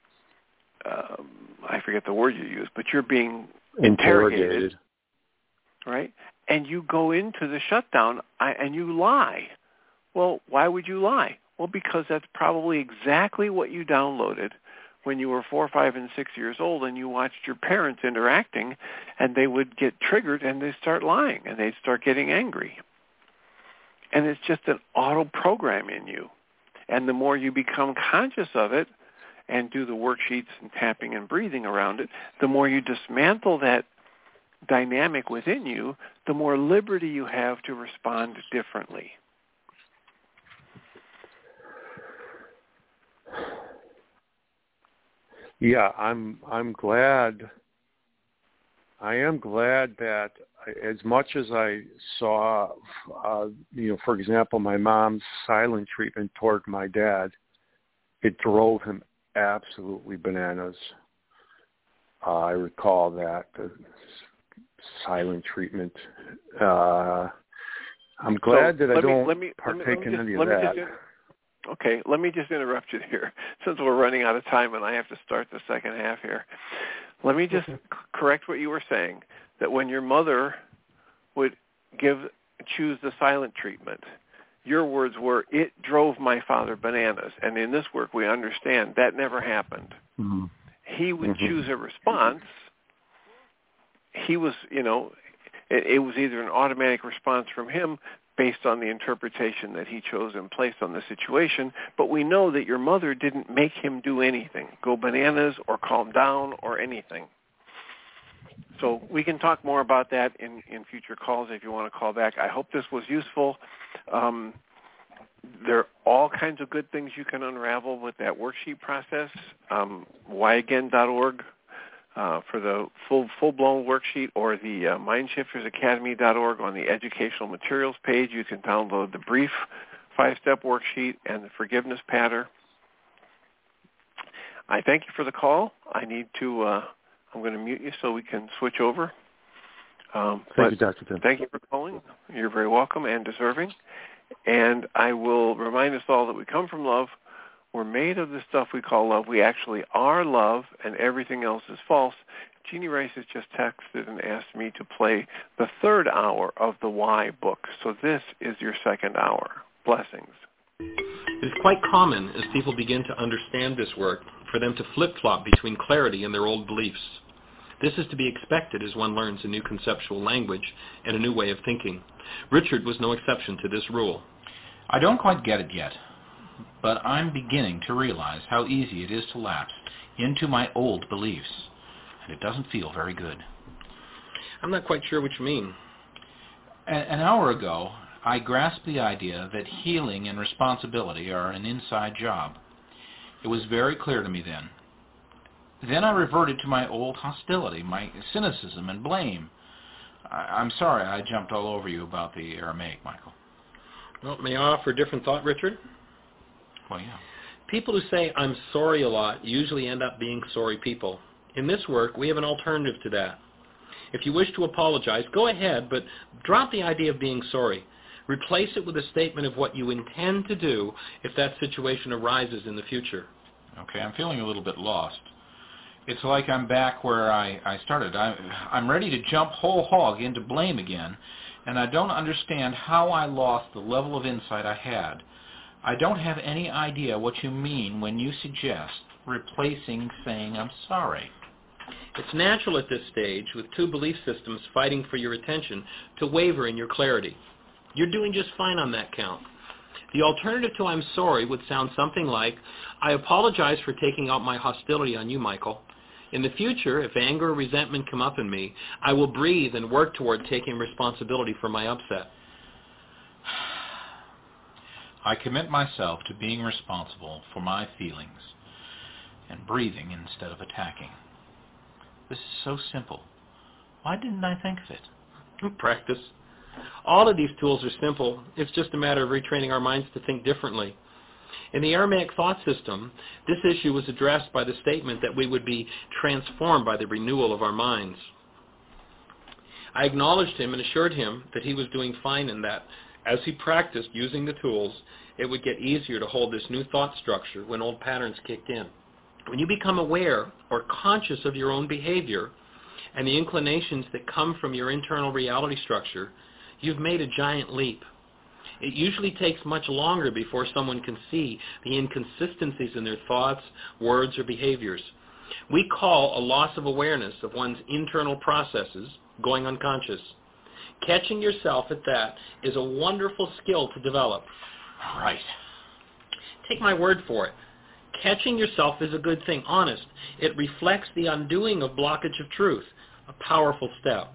I forget the word you use, but you're being interrogated. Right? And you go into the shutdown and you lie. Well, why would you lie? Well, because that's probably exactly what you downloaded when you were 4, 5, and 6 years old and you watched your parents interacting, and they would get triggered and they'd start lying and they'd start getting angry. And it's just an auto program in you. And the more you become conscious of it and do the worksheets and tapping and breathing around it, the more you dismantle that dynamic within you, the more liberty you have to respond differently. Yeah, I'm glad. I am glad that as much as I saw, for example, my mom's silent treatment toward my dad, it drove him absolutely bananas. I recall that, the silent treatment. I'm glad that I don't partake in any of that. Okay, let me just interrupt you here, since we're running out of time and I have to start the second half here. Let me just correct what you were saying, that when your mother would choose the silent treatment, your words were, it drove my father bananas. And in this work, we understand that never happened. Mm-hmm. He would choose a response. He was, it was either an automatic response from him based on the interpretation that he chose and placed on the situation, but we know that your mother didn't make him do anything, go bananas or calm down or anything. So we can talk more about that in future calls if you want to call back. I hope this was useful. There are all kinds of good things you can unravel with that worksheet process. whyagain.org for the full-blown worksheet, or the mindshiftersacademy.org on the educational materials page. You can download the brief 5-step worksheet and the forgiveness pattern. I thank you for the call. I need to, I'm going to mute you so we can switch over. Thank you, Dr. Tim. Thank you for calling. You're very welcome and deserving. And I will remind us all that we come from love, we're made of the stuff we call love. We actually are love, and everything else is false. Jeannie Rice has just texted and asked me to play the third hour of the Why book. So this is your second hour. Blessings. It is quite common as people begin to understand this work for them to flip-flop between clarity and their old beliefs. This is to be expected as one learns a new conceptual language and a new way of thinking. Richard was no exception to this rule. I don't quite get it yet, but I'm beginning to realize how easy it is to lapse into my old beliefs, and it doesn't feel very good. I'm not quite sure what you mean. An hour ago, I grasped the idea that healing and responsibility are an inside job. It was very clear to me then. Then I reverted to my old hostility, my cynicism and blame. I'm sorry I jumped all over you about the Aramaic, Michael. Well, may I offer a different thought, Richard? Well, yeah. People who say, I'm sorry a lot, usually end up being sorry people. In this work, we have an alternative to that. If you wish to apologize, go ahead, but drop the idea of being sorry. Replace it with a statement of what you intend to do if that situation arises in the future. Okay, I'm feeling a little bit lost. It's like I'm back where I started. I'm ready to jump whole hog into blame again, and I don't understand how I lost the level of insight I had. I don't have any idea what you mean when you suggest replacing saying I'm sorry. It's natural at this stage, with two belief systems fighting for your attention, to waver in your clarity. You're doing just fine on that count. The alternative to I'm sorry would sound something like, I apologize for taking out my hostility on you, Michael. In the future, if anger or resentment come up in me, I will breathe and work toward taking responsibility for my upset. I commit myself to being responsible for my feelings and breathing instead of attacking. This is so simple. Why didn't I think of it? Practice. All of these tools are simple. It's just a matter of retraining our minds to think differently. In the Aramaic thought system, this issue was addressed by the statement that we would be transformed by the renewal of our minds. I acknowledged him and assured him that he was doing fine in that. As he practiced using the tools, it would get easier to hold this new thought structure when old patterns kicked in. When you become aware or conscious of your own behavior and the inclinations that come from your internal reality structure, you've made a giant leap. It usually takes much longer before someone can see the inconsistencies in their thoughts, words, or behaviors. We call a loss of awareness of one's internal processes going unconscious. Catching yourself at that is a wonderful skill to develop. Right. Take my word for it. Catching yourself is a good thing, honest. It reflects the undoing of blockage of truth, a powerful step.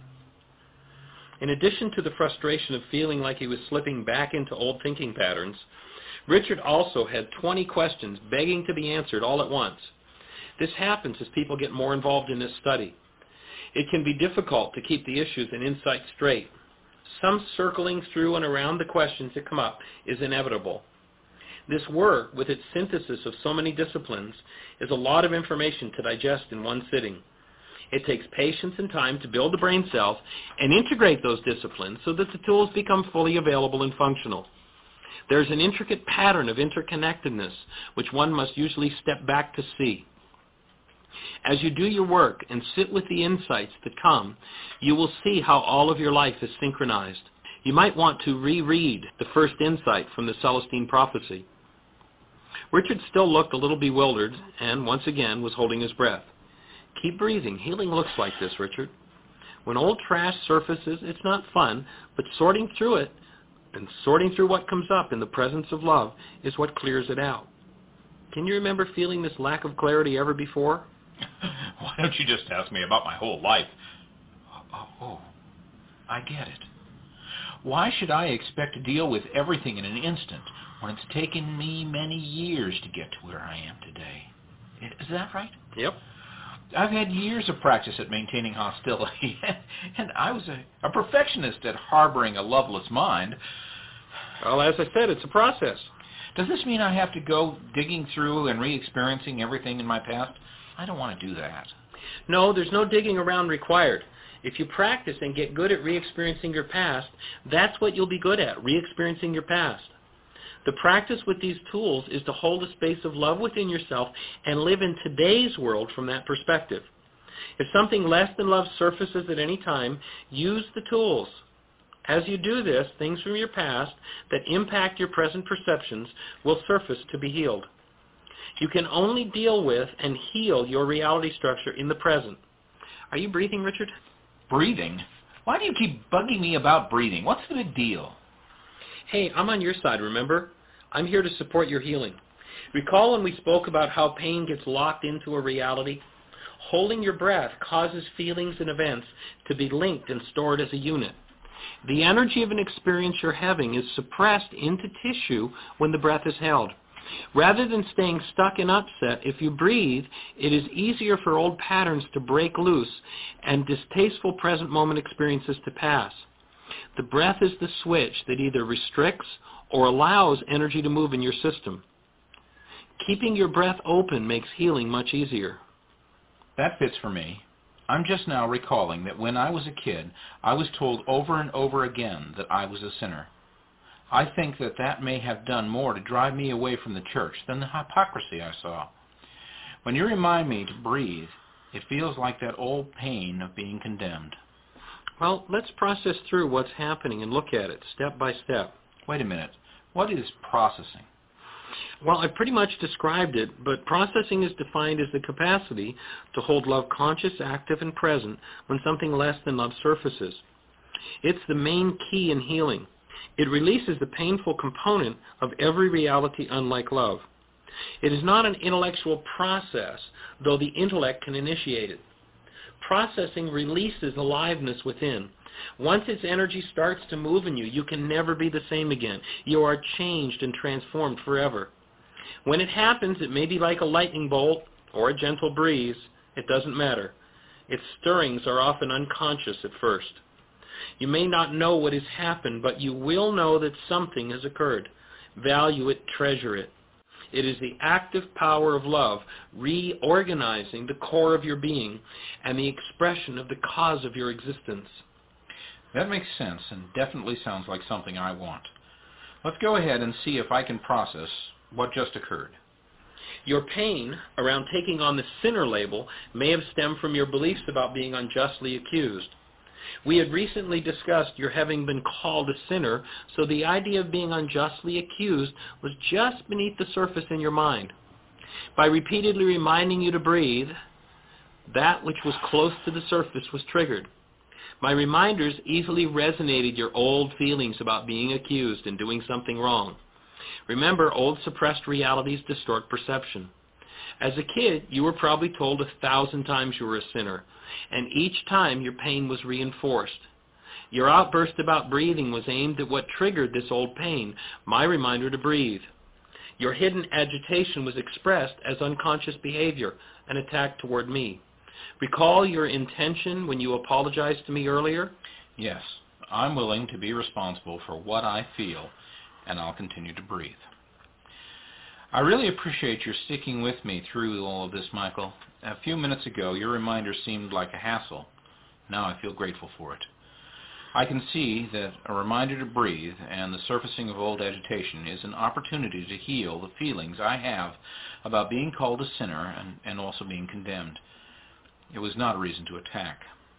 In addition to the frustration of feeling like he was slipping back into old thinking patterns, Richard also had 20 questions begging to be answered all at once. This happens as people get more involved in this study. It can be difficult to keep the issues and insights straight. Some circling through and around the questions that come up is inevitable. This work, with its synthesis of so many disciplines, is a lot of information to digest in one sitting. It takes patience and time to build the brain cells and integrate those disciplines so that the tools become fully available and functional. There's an intricate pattern of interconnectedness which one must usually step back to see. As you do your work and sit with the insights that come, you will see how all of your life is synchronized. You might want to reread the first insight from the Celestine Prophecy. Richard still looked a little bewildered and, once again, was holding his breath. Keep breathing. Healing looks like this, Richard. When old trash surfaces, it's not fun, but sorting through it and sorting through what comes up in the presence of love is what clears it out. Can you remember feeling this lack of clarity ever before? Why don't you just ask me about my whole life? Oh, I get it. Why should I expect to deal with everything in an instant when it's taken me many years to get to where I am today? Is that right? Yep. I've had years of practice at maintaining hostility, and I was a perfectionist at harboring a loveless mind. Well, as I said, it's a process. Does this mean I have to go digging through and re-experiencing everything in my past? I don't want to do that. No, there's no digging around required. If you practice and get good at re-experiencing your past, that's what you'll be good at, re-experiencing your past. The practice with these tools is to hold a space of love within yourself and live in today's world from that perspective. If something less than love surfaces at any time, use the tools. As you do this, things from your past that impact your present perceptions will surface to be healed. You can only deal with and heal your reality structure in the present. Are you breathing, Richard? Breathing? Why do you keep bugging me about breathing? What's the big deal? Hey, I'm on your side, remember? I'm here to support your healing. Recall when we spoke about how pain gets locked into a reality? Holding your breath causes feelings and events to be linked and stored as a unit. The energy of an experience you're having is suppressed into tissue when the breath is held. Rather than staying stuck in upset, if you breathe, it is easier for old patterns to break loose and distasteful present moment experiences to pass. The breath is the switch that either restricts or allows energy to move in your system. Keeping your breath open makes healing much easier. That fits for me. I'm just now recalling that when I was a kid, I was told over and over again that I was a sinner. I think that that may have done more to drive me away from the church than the hypocrisy I saw. When you remind me to breathe, it feels like that old pain of being condemned. Well, let's process through what's happening and look at it step by step. Wait a minute. What is processing? Well, I pretty much described it, but processing is defined as the capacity to hold love conscious, active, and present when something less than love surfaces. It's the main key in healing. It releases the painful component of every reality unlike love. It is not an intellectual process, though the intellect can initiate it. Processing releases aliveness within. Once its energy starts to move in you, you can never be the same again. You are changed and transformed forever. When it happens, it may be like a lightning bolt or a gentle breeze. It doesn't matter. Its stirrings are often unconscious at first. You may not know what has happened, but you will know that something has occurred. Value it, treasure it. It is the active power of love, reorganizing the core of your being and the expression of the cause of your existence. That makes sense and definitely sounds like something I want. Let's go ahead and see if I can process what just occurred. Your pain around taking on the sinner label may have stemmed from your beliefs about being unjustly accused. We had recently discussed your having been called a sinner, so the idea of being unjustly accused was just beneath the surface in your mind. By repeatedly reminding you to breathe, that which was close to the surface was triggered. My reminders easily resonated your old feelings about being accused and doing something wrong. Remember, old suppressed realities distort perception. As a kid, you were probably told 1,000 times you were a sinner, and each time your pain was reinforced. Your outburst about breathing was aimed at what triggered this old pain, my reminder to breathe. Your hidden agitation was expressed as unconscious behavior, an attack toward me. Recall your intention when you apologized to me earlier? Yes, I'm willing to be responsible for what I feel, and I'll continue to breathe. I really appreciate your sticking with me through all of this, Michael. A few minutes ago, your reminder seemed like a hassle. Now I feel grateful for it. I can see that a reminder to breathe and the surfacing of old agitation is an opportunity to heal the feelings I have about being called a sinner and also being condemned. It was not a reason to attack.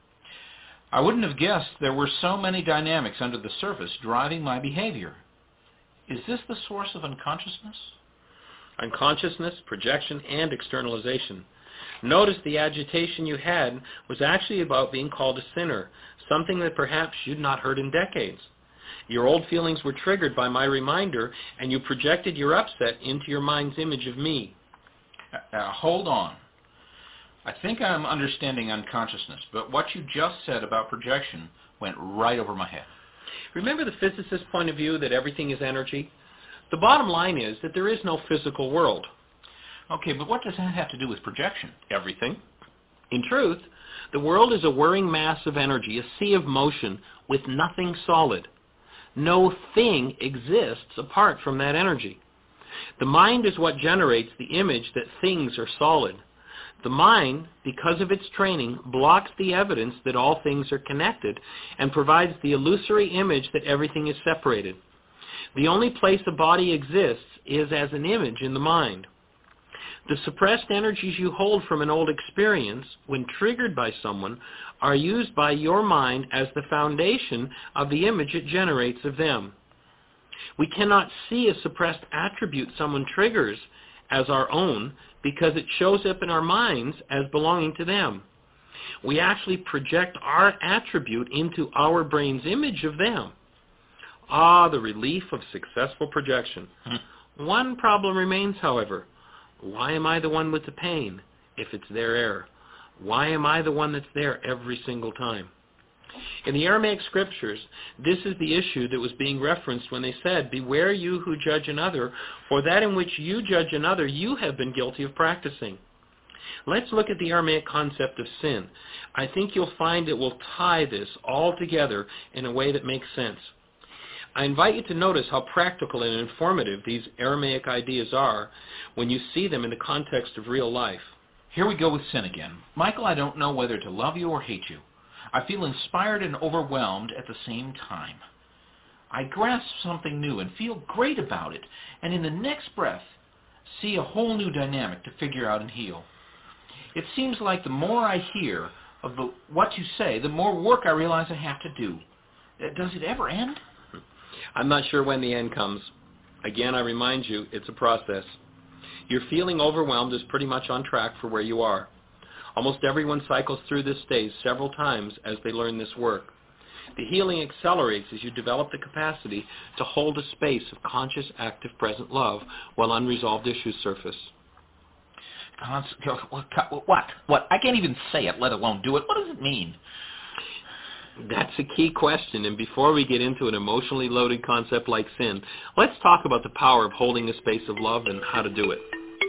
I wouldn't have guessed there were so many dynamics under the surface driving my behavior. Is this the source of unconsciousness? Unconsciousness, projection, and externalization. Notice the agitation you had was actually about being called a sinner, something that perhaps you'd not heard in decades. Your old feelings were triggered by my reminder, and you projected your upset into your mind's image of me. Hold on. I think I'm understanding unconsciousness, but what you just said about projection went right over my head. Remember the physicist's point of view that everything is energy? The bottom line is that there is no physical world. Okay, but what does that have to do with projection? Everything. In truth, the world is a whirring mass of energy, a sea of motion with nothing solid. No thing exists apart from that energy. The mind is what generates the image that things are solid. The mind, because of its training, blocks the evidence that all things are connected and provides the illusory image that everything is separated. The only place a body exists is as an image in the mind. The suppressed energies you hold from an old experience, when triggered by someone, are used by your mind as the foundation of the image it generates of them. We cannot see a suppressed attribute someone triggers as our own because it shows up in our minds as belonging to them. We actually project our attribute into our brain's image of them. Ah, the relief of successful projection. One problem remains, however. Why am I the one with the pain if it's their error? Why am I the one that's there every single time? In the Aramaic scriptures, this is the issue that was being referenced when they said, "Beware you who judge another, for that in which you judge another you have been guilty of practicing." Let's look at the Aramaic concept of sin. I think you'll find it will tie this all together in a way that makes sense. I invite you to notice how practical and informative these Aramaic ideas are when you see them in the context of real life. Here we go with sin again. Michael, I don't know whether to love you or hate you. I feel inspired and overwhelmed at the same time. I grasp something new and feel great about it, and in the next breath, see a whole new dynamic to figure out and heal. It seems like the more I hear of what you say, the more work I realize I have to do. Does it ever end? I'm not sure when the end comes. Again, I remind you, it's a process. Your feeling overwhelmed is pretty much on track for where you are. Almost everyone cycles through this stage several times as they learn this work. The healing accelerates as you develop the capacity to hold a space of conscious, active, present love while unresolved issues surface. What? I can't even say it, let alone do it. What does it mean? That's a key question, and before we get into an emotionally loaded concept like sin, let's talk about the power of holding a space of love and how to do it.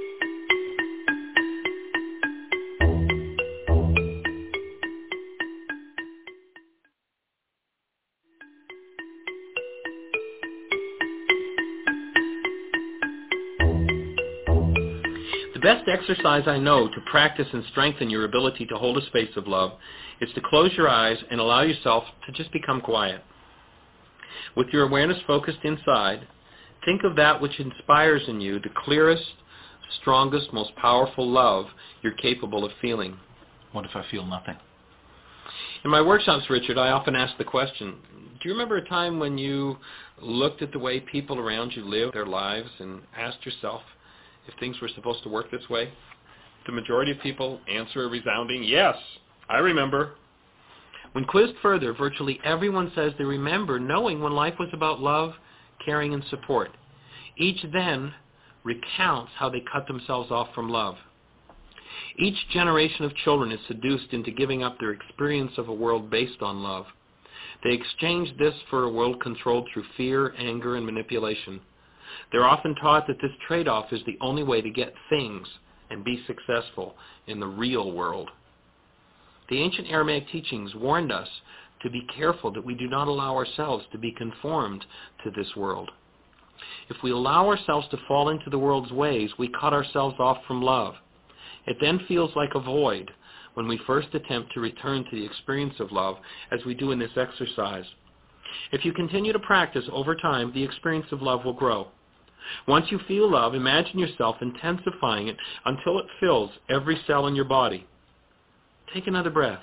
The best exercise I know to practice and strengthen your ability to hold a space of love is to close your eyes and allow yourself to just become quiet. With your awareness focused inside, think of that which inspires in you the clearest, strongest, most powerful love you're capable of feeling. What if I feel nothing? In my workshops, Richard, I often ask the question, do you remember a time when you looked at the way people around you live their lives and asked yourself if things were supposed to work this way? The majority of people answer a resounding yes. I remember. When quizzed further, virtually everyone says they remember knowing when life was about love, caring, and support. Each then recounts how they cut themselves off from love. Each generation of children is seduced into giving up their experience of a world based on love. They exchange this for a world controlled through fear, anger, and manipulation. They're often taught that this trade-off is the only way to get things and be successful in the real world. The ancient Aramaic teachings warned us to be careful that we do not allow ourselves to be conformed to this world. If we allow ourselves to fall into the world's ways, we cut ourselves off from love. It then feels like a void when we first attempt to return to the experience of love, as we do in this exercise. If you continue to practice over time, the experience of love will grow. Once you feel love, imagine yourself intensifying it until it fills every cell in your body. Take another breath.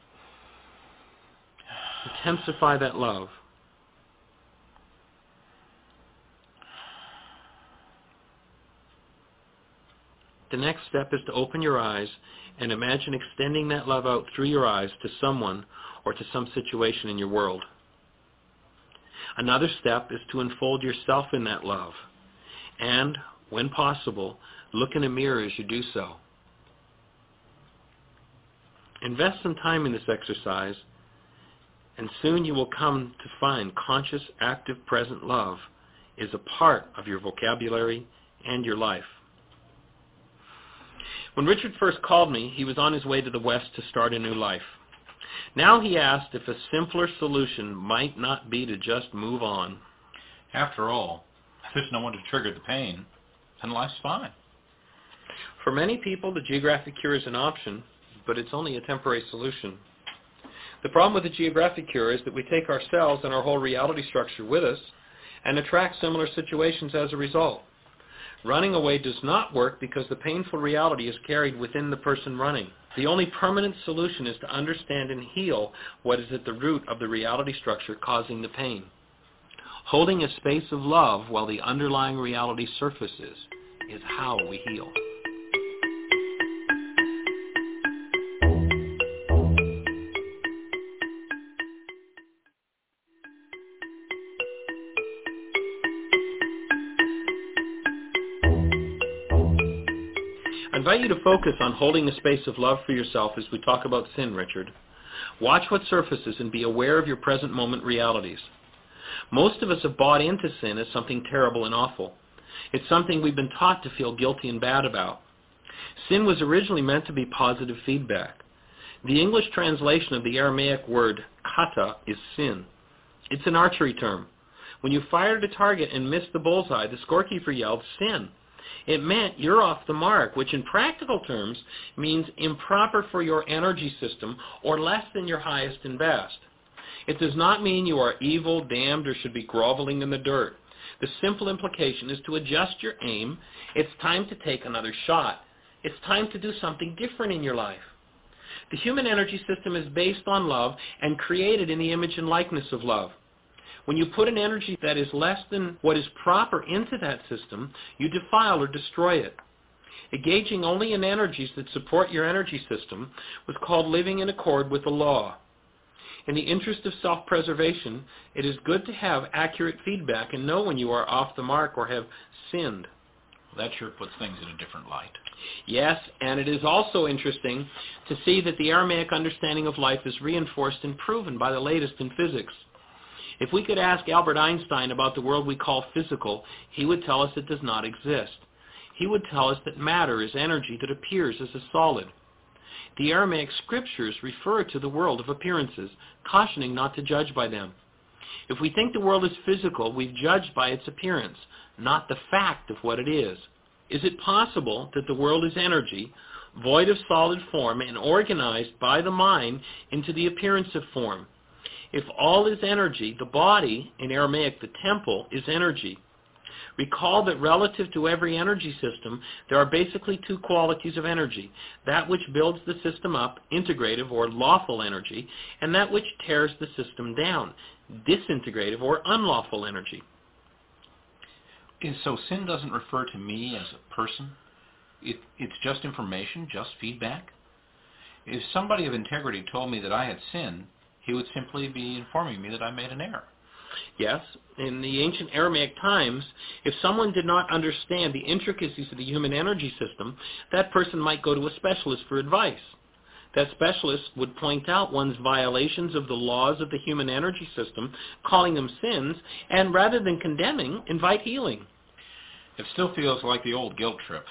Intensify that love. The next step is to open your eyes and imagine extending that love out through your eyes to someone or to some situation in your world. Another step is to unfold yourself in that love. And, when possible, look in a mirror as you do so. Invest some time in this exercise, and soon you will come to find conscious, active, present love is a part of your vocabulary and your life. When Richard first called me, he was on his way to the West to start a new life. Now he asked if a simpler solution might not be to just move on. After all, if there's no one to trigger the pain, then life's fine. For many people, the geographic cure is an option, but it's only a temporary solution. The problem with the geographic cure is that we take ourselves and our whole reality structure with us, and attract similar situations as a result. Running away does not work because the painful reality is carried within the person running. The only permanent solution is to understand and heal what is at the root of the reality structure causing the pain. Holding a space of love while the underlying reality surfaces is how we heal. I invite you to focus on holding a space of love for yourself as we talk about sin, Richard. Watch what surfaces and be aware of your present moment realities. Most of us have bought into sin as something terrible and awful. It's something we've been taught to feel guilty and bad about. Sin was originally meant to be positive feedback. The English translation of the Aramaic word kata is sin. It's an archery term. When you fired a target and missed the bullseye, the scorekeeper yelled, "Sin." It meant you're off the mark, which in practical terms means improper for your energy system or less than your highest and best. It does not mean you are evil, damned, or should be groveling in the dirt. The simple implication is to adjust your aim. It's time to take another shot. It's time to do something different in your life. The human energy system is based on love and created in the image and likeness of love. When you put an energy that is less than what is proper into that system, you defile or destroy it. Engaging only in energies that support your energy system was called living in accord with the law. In the interest of self-preservation, it is good to have accurate feedback and know when you are off the mark or have sinned. Well, that sure puts things in a different light. Yes, and it is also interesting to see that the Aramaic understanding of life is reinforced and proven by the latest in physics. If we could ask Albert Einstein about the world we call physical, he would tell us it does not exist. He would tell us that matter is energy that appears as a solid. The Aramaic scriptures refer to the world of appearances, cautioning not to judge by them. If we think the world is physical, we've judged by its appearance, not the fact of what it is. Is it possible that the world is energy, void of solid form, and organized by the mind into the appearance of form? If all is energy, the body, in Aramaic the temple, is energy. Recall that relative to every energy system, there are basically two qualities of energy, that which builds the system up, integrative or lawful energy, and that which tears the system down, disintegrative or unlawful energy. So sin doesn't refer to me as a person? It's just information, just feedback? If somebody of integrity told me that I had sinned, he would simply be informing me that I made an error. Yes, in the ancient Aramaic times, if someone did not understand the intricacies of the human energy system, that person might go to a specialist for advice. That specialist would point out one's violations of the laws of the human energy system, calling them sins, and rather than condemning, invite healing. It still feels like the old guilt trip.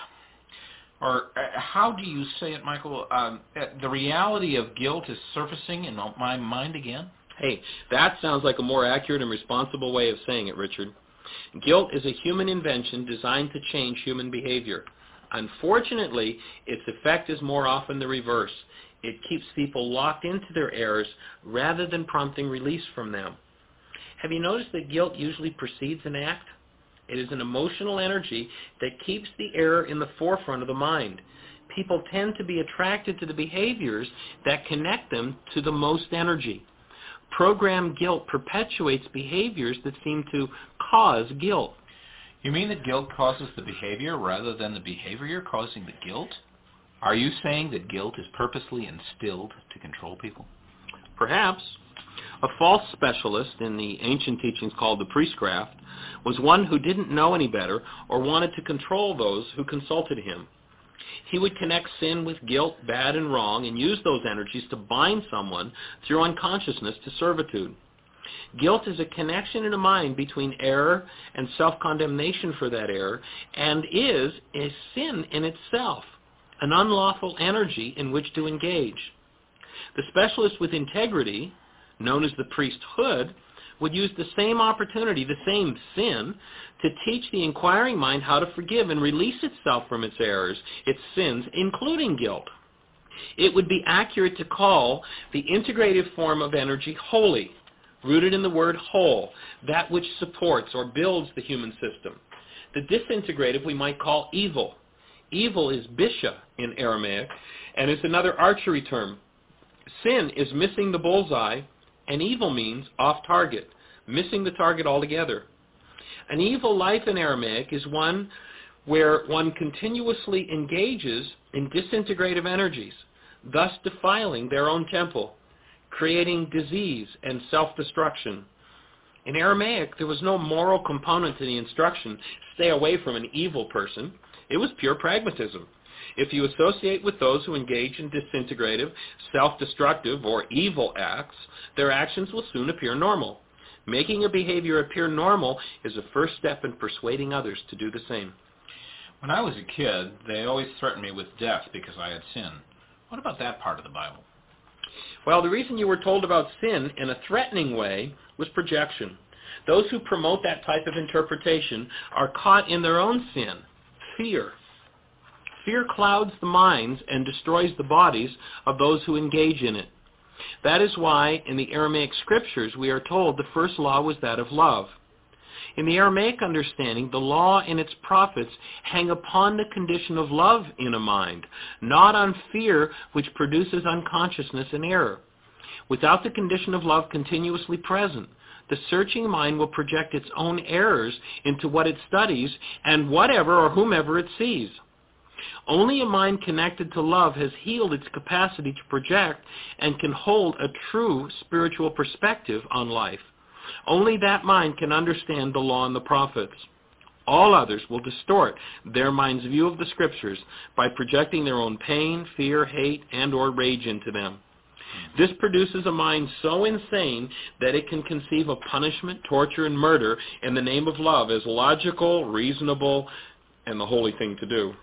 Or how do you say it, Michael? The reality of guilt is surfacing in my mind again? Hey, that sounds like a more accurate and responsible way of saying it, Richard. Guilt is a human invention designed to change human behavior. Unfortunately, its effect is more often the reverse. It keeps people locked into their errors rather than prompting release from them. Have you noticed that guilt usually precedes an act? It is an emotional energy that keeps the error in the forefront of the mind. People tend to be attracted to the behaviors that connect them to the most energy. Programmed guilt perpetuates behaviors that seem to cause guilt. You mean that guilt causes the behavior rather than the behavior causing the guilt? Are you saying that guilt is purposely instilled to control people? Perhaps. A false specialist in the ancient teachings called the priestcraft was one who didn't know any better or wanted to control those who consulted him. He would connect sin with guilt, bad and wrong, and use those energies to bind someone through unconsciousness to servitude. Guilt is a connection in a mind between error and self-condemnation for that error, and is a sin in itself, an unlawful energy in which to engage. The specialist with integrity, known as the priesthood, would use the same opportunity, the same sin, to teach the inquiring mind how to forgive and release itself from its errors, its sins, including guilt. It would be accurate to call the integrative form of energy holy, rooted in the word whole, that which supports or builds the human system. The disintegrative we might call evil. Evil is bisha in Aramaic, and is another archery term. Sin is missing the bullseye, and evil means off target, missing the target altogether. An evil life in Aramaic is one where one continuously engages in disintegrative energies, thus defiling their own temple, creating disease and self-destruction. In Aramaic, there was no moral component to the instruction, stay away from an evil person. It was pure pragmatism. If you associate with those who engage in disintegrative, self-destructive, or evil acts, their actions will soon appear normal. Making a behavior appear normal is a first step in persuading others to do the same. When I was a kid, they always threatened me with death because I had sinned. What about that part of the Bible? Well, the reason you were told about sin in a threatening way was projection. Those who promote that type of interpretation are caught in their own sin, fear. Fear clouds the minds and destroys the bodies of those who engage in it. That is why in the Aramaic scriptures we are told the first law was that of love. In the Aramaic understanding, the law and its prophets hang upon the condition of love in a mind, not on fear which produces unconsciousness and error. Without the condition of love continuously present, the searching mind will project its own errors into what it studies and whatever or whomever it sees. Only a mind connected to love has healed its capacity to project and can hold a true spiritual perspective on life. Only that mind can understand the law and the prophets. All others will distort their mind's view of the scriptures by projecting their own pain, fear, hate, and or rage into them. This produces a mind so insane that it can conceive of punishment, torture, and murder in the name of love as logical, reasonable, and the holy thing to do.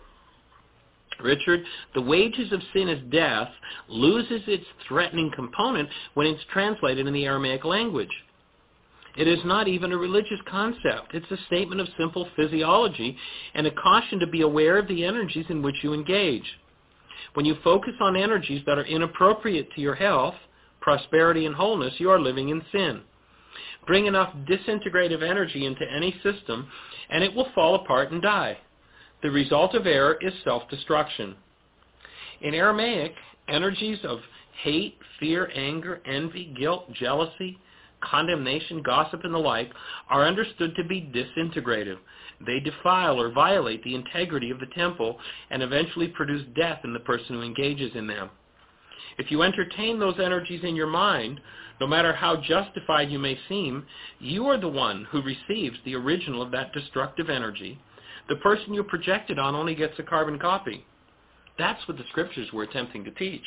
Richard, the wages of sin is death loses its threatening component when it's translated in the Aramaic language. It is not even a religious concept. It's a statement of simple physiology and a caution to be aware of the energies in which you engage. When you focus on energies that are inappropriate to your health, prosperity, and wholeness, you are living in sin. Bring enough disintegrative energy into any system, and it will fall apart and die. The result of error is self-destruction. In Aramaic, energies of hate, fear, anger, envy, guilt, jealousy, condemnation, gossip, and the like are understood to be disintegrative. They defile or violate the integrity of the temple and eventually produce death in the person who engages in them. If you entertain those energies in your mind, no matter how justified you may seem, you are the one who receives the original of that destructive energy. The person you project it on only gets a carbon copy. That's what the scriptures were attempting to teach.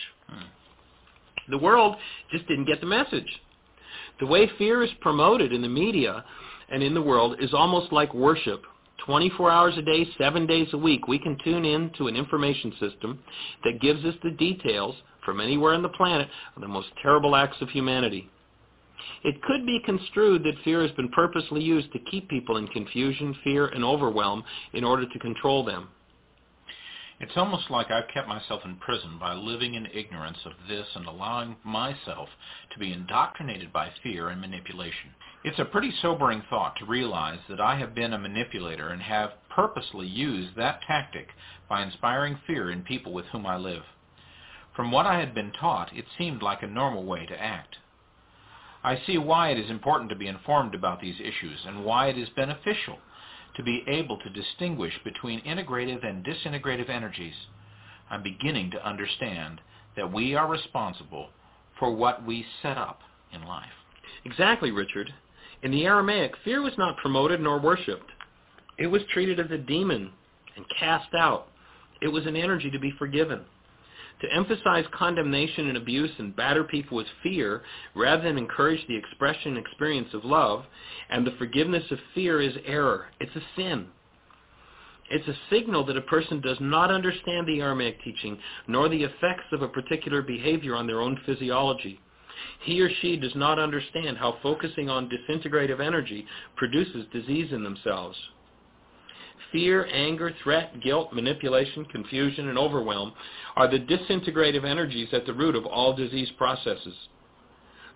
The world just didn't get the message. The way fear is promoted in the media and in the world is almost like worship. 24 hours a day, 7 days a week, we can tune in to an information system that gives us the details from anywhere on the planet of the most terrible acts of humanity. It could be construed that fear has been purposely used to keep people in confusion, fear, and overwhelm in order to control them. It's almost like I've kept myself in prison by living in ignorance of this and allowing myself to be indoctrinated by fear and manipulation. It's a pretty sobering thought to realize that I have been a manipulator and have purposely used that tactic by inspiring fear in people with whom I live. From what I had been taught, it seemed like a normal way to act. I see why it is important to be informed about these issues and why it is beneficial to be able to distinguish between integrative and disintegrative energies. I'm beginning to understand that we are responsible for what we set up in life. Exactly, Richard. In the Aramaic, fear was not promoted nor worshipped. It was treated as a demon and cast out. It was an energy to be forgiven. To emphasize condemnation and abuse and batter people with fear rather than encourage the expression and experience of love and the forgiveness of fear is error. It's a sin. It's a signal that a person does not understand the Aramaic teaching nor the effects of a particular behavior on their own physiology. He or she does not understand how focusing on disintegrative energy produces disease in themselves. Fear, anger, threat, guilt, manipulation, confusion, and overwhelm are the disintegrative energies at the root of all disease processes.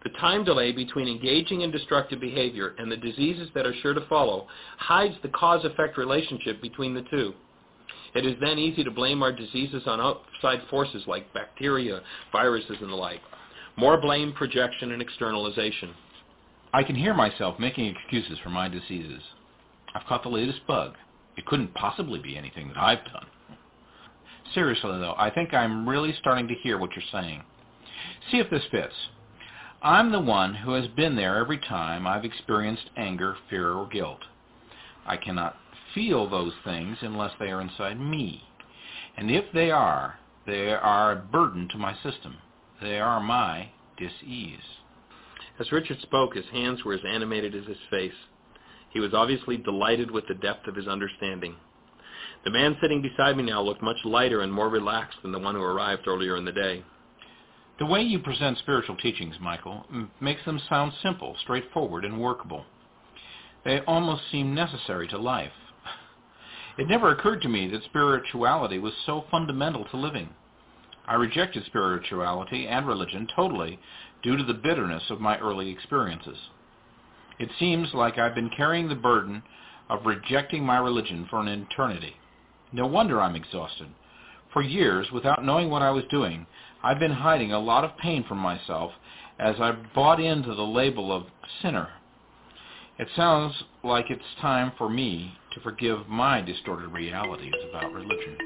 The time delay between engaging in destructive behavior and the diseases that are sure to follow hides the cause-effect relationship between the two. It is then easy to blame our diseases on outside forces like bacteria, viruses, and the like. More blame, projection, and externalization. I can hear myself making excuses for my diseases. I've caught the latest bug. It couldn't possibly be anything that I've done. Seriously, though, I think I'm really starting to hear what you're saying. See if this fits. I'm the one who has been there every time I've experienced anger, fear, or guilt. I cannot feel those things unless they are inside me. And if they are a burden to my system. They are my dis-ease. As Richard spoke, his hands were as animated as his face. He was obviously delighted with the depth of his understanding. The man sitting beside me now looked much lighter and more relaxed than the one who arrived earlier in the day. The way you present spiritual teachings, Michael, makes them sound simple, straightforward, and workable. They almost seem necessary to life. It never occurred to me that spirituality was so fundamental to living. I rejected spirituality and religion totally due to the bitterness of my early experiences. It seems like I've been carrying the burden of rejecting my religion for an eternity. No wonder I'm exhausted. For years, without knowing what I was doing, I've been hiding a lot of pain from myself as I bought into the label of sinner. It sounds like it's time for me to forgive my distorted realities about religion.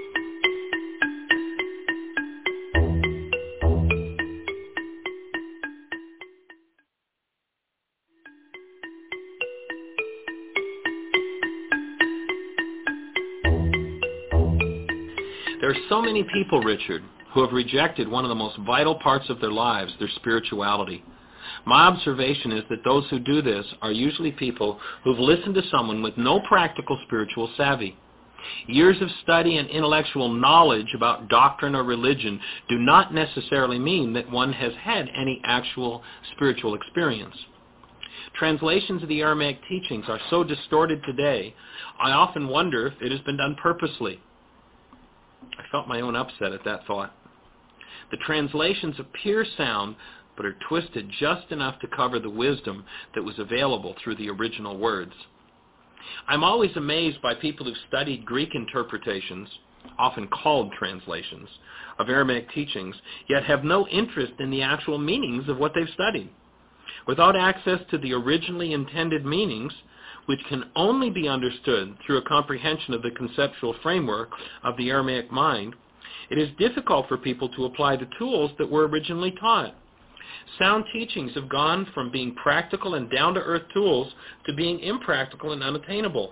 There are so many people, Richard, who have rejected one of the most vital parts of their lives, their spirituality. My observation is that those who do this are usually people who've listened to someone with no practical spiritual savvy. Years of study and intellectual knowledge about doctrine or religion do not necessarily mean that one has had any actual spiritual experience. Translations of the Aramaic teachings are so distorted today, I often wonder if it has been done purposely. I felt my own upset at that thought. The translations appear sound, but are twisted just enough to cover the wisdom that was available through the original words. I'm always amazed by people who've studied Greek interpretations, often called translations, of Aramaic teachings, yet have no interest in the actual meanings of what they've studied. Without access to the originally intended meanings, which can only be understood through a comprehension of the conceptual framework of the Aramaic mind, it is difficult for people to apply the tools that were originally taught. Sound teachings have gone from being practical and down-to-earth tools to being impractical and unattainable.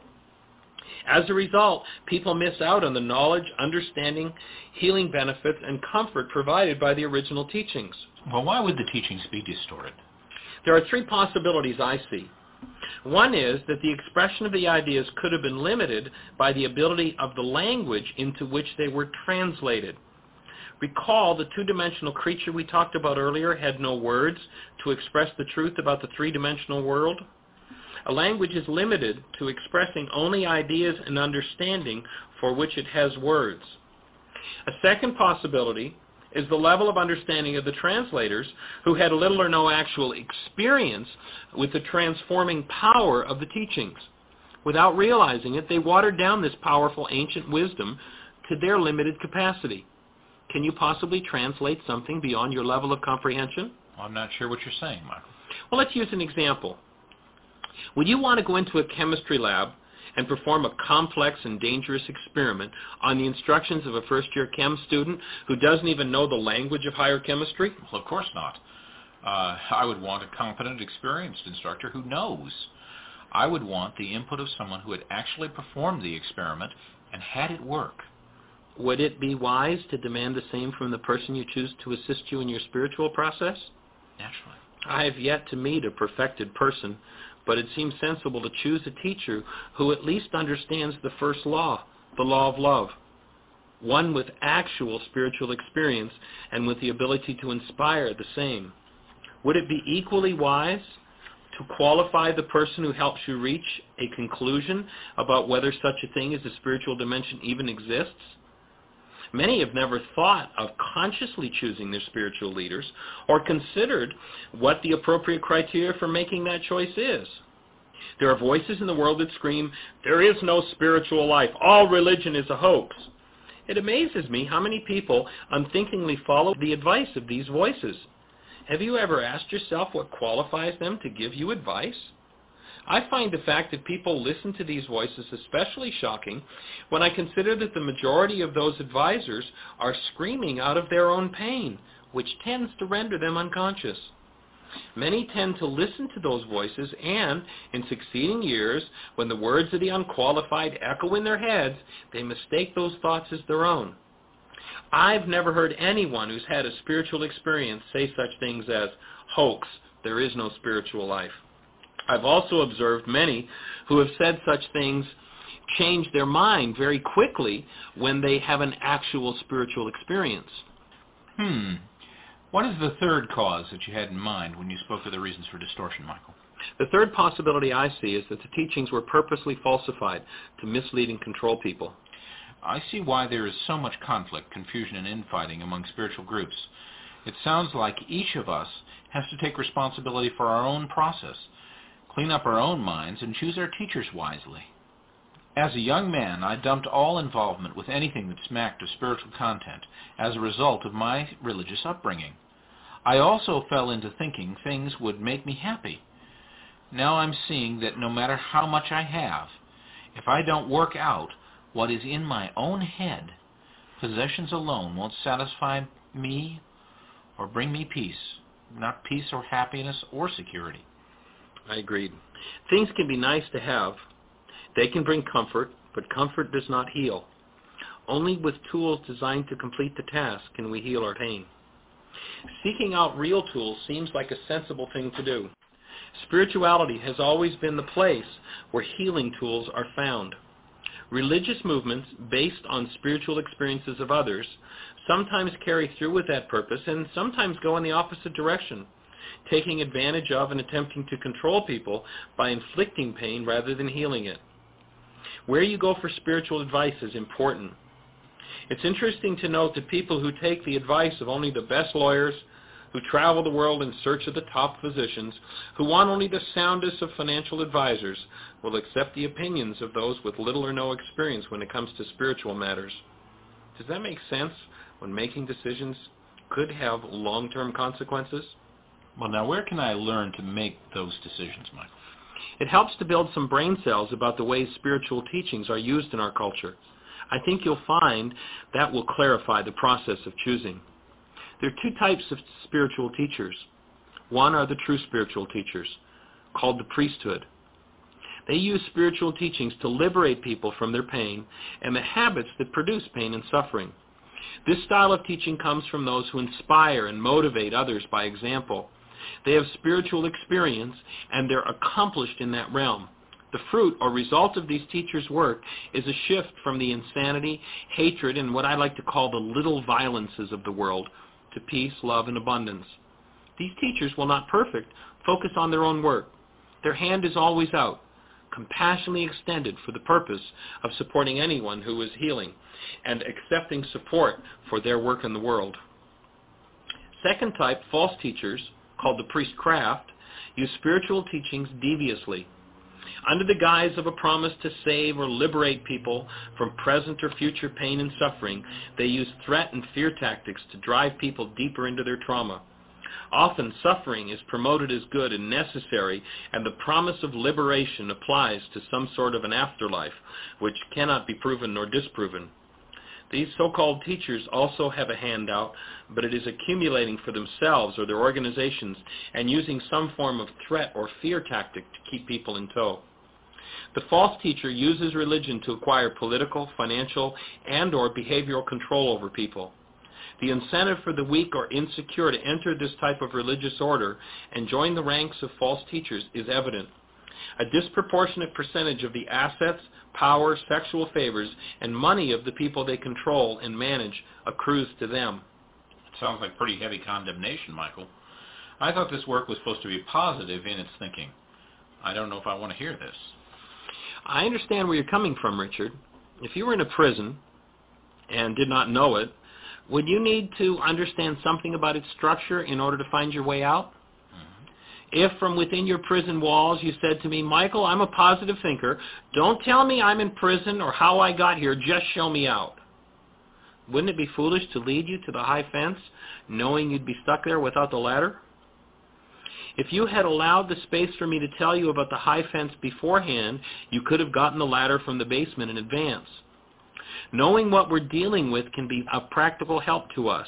As a result, people miss out on the knowledge, understanding, healing benefits, and comfort provided by the original teachings. Well, why would the teachings be distorted? There are three possibilities I see. One is that the expression of the ideas could have been limited by the ability of the language into which they were translated. Recall the two-dimensional creature we talked about earlier had no words to express the truth about the three-dimensional world. A language is limited to expressing only ideas and understanding for which it has words. A second possibility is the level of understanding of the translators who had little or no actual experience with the transforming power of the teachings. Without realizing it, they watered down this powerful ancient wisdom to their limited capacity. Can you possibly translate something beyond your level of comprehension? I'm not sure what you're saying, Michael. Well, let's use an example. Would you want to go into a chemistry lab and perform a complex and dangerous experiment on the instructions of a first-year chem student who doesn't even know the language of higher chemistry? Well, of course not. I would want a competent, experienced instructor who knows. I would want the input of someone who had actually performed the experiment and had it work. Would it be wise to demand the same from the person you choose to assist you in your spiritual process? Naturally. I have yet to meet a perfected person, but it seems sensible to choose a teacher who at least understands the first law, the law of love, one with actual spiritual experience and with the ability to inspire the same. Would it be equally wise to qualify the person who helps you reach a conclusion about whether such a thing as a spiritual dimension even exists? Many have never thought of consciously choosing their spiritual leaders or considered what the appropriate criteria for making that choice is. There are voices in the world that scream, "There is no spiritual life. All religion is a hoax." It amazes me how many people unthinkingly follow the advice of these voices. Have you ever asked yourself what qualifies them to give you advice? I find the fact that people listen to these voices especially shocking when I consider that the majority of those advisors are screaming out of their own pain, which tends to render them unconscious. Many tend to listen to those voices and, in succeeding years, when the words of the unqualified echo in their heads, they mistake those thoughts as their own. I've never heard anyone who's had a spiritual experience say such things as, "Hoax, there is no spiritual life." I've also observed many who have said such things change their mind very quickly when they have an actual spiritual experience. What is the third cause that you had in mind when you spoke of the reasons for distortion, Michael? The third possibility I see is that the teachings were purposely falsified to mislead and control people. I see why there is so much conflict, confusion, and infighting among spiritual groups. It sounds like each of us has to take responsibility for our own process, clean up our own minds, and choose our teachers wisely. As a young man, I dumped all involvement with anything that smacked of spiritual content as a result of my religious upbringing. I also fell into thinking things would make me happy. Now I'm seeing that no matter how much I have, if I don't work out what is in my own head, possessions alone won't satisfy me or bring me peace, not peace or happiness or security. I agreed. Things can be nice to have. They can bring comfort, but comfort does not heal. Only with tools designed to complete the task can we heal our pain. Seeking out real tools seems like a sensible thing to do. Spirituality has always been the place where healing tools are found. Religious movements based on spiritual experiences of others sometimes carry through with that purpose and sometimes go in the opposite direction, taking advantage of and attempting to control people by inflicting pain rather than healing it. Where you go for spiritual advice is important. It's interesting to note that people who take the advice of only the best lawyers, who travel the world in search of the top physicians, who want only the soundest of financial advisors, will accept the opinions of those with little or no experience when it comes to spiritual matters. Does that make sense when making decisions could have long-term consequences? Well, now where can I learn to make those decisions, Michael? It helps to build some brain cells about the ways spiritual teachings are used in our culture. I think you'll find that will clarify the process of choosing. There are two types of spiritual teachers. One are the true spiritual teachers, called the priesthood. They use spiritual teachings to liberate people from their pain and the habits that produce pain and suffering. This style of teaching comes from those who inspire and motivate others by example. They have spiritual experience and they're accomplished in that realm. The fruit or result of these teachers' work is a shift from the insanity, hatred, and what I like to call the little violences of the world to peace, love, and abundance. These teachers, while not perfect, focus on their own work. Their hand is always out, compassionately extended for the purpose of supporting anyone who is healing and accepting support for their work in the world. Second type, false teachers, called the priestcraft, use spiritual teachings deviously. Under the guise of a promise to save or liberate people from present or future pain and suffering, they use threat and fear tactics to drive people deeper into their trauma. Often suffering is promoted as good and necessary, and the promise of liberation applies to some sort of an afterlife, which cannot be proven nor disproven. These so-called teachers also have a handout, but it is accumulating for themselves or their organizations and using some form of threat or fear tactic to keep people in tow. The false teacher uses religion to acquire political, financial, and or behavioral control over people. The incentive for the weak or insecure to enter this type of religious order and join the ranks of false teachers is evident. A disproportionate percentage of the assets, power, sexual favors, and money of the people they control and manage accrues to them. It sounds like pretty heavy condemnation, Michael. I thought this work was supposed to be positive in its thinking. I don't know if I want to hear this. I understand where you're coming from, Richard. If you were in a prison and did not know it, would you need to understand something about its structure in order to find your way out? If from within your prison walls you said to me, Michael, I'm a positive thinker. Don't tell me I'm in prison or how I got here. Just show me out. Wouldn't it be foolish to lead you to the high fence, knowing you'd be stuck there without the ladder? If you had allowed the space for me to tell you about the high fence beforehand, you could have gotten the ladder from the basement in advance. Knowing what we're dealing with can be of practical help to us.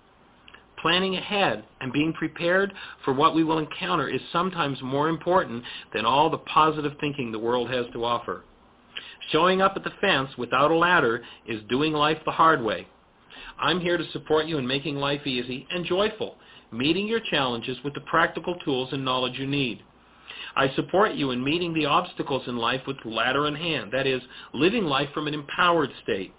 Planning ahead and being prepared for what we will encounter is sometimes more important than all the positive thinking the world has to offer. Showing up at the fence without a ladder is doing life the hard way. I'm here to support you in making life easy and joyful, meeting your challenges with the practical tools and knowledge you need. I support you in meeting the obstacles in life with ladder in hand, that is, living life from an empowered state.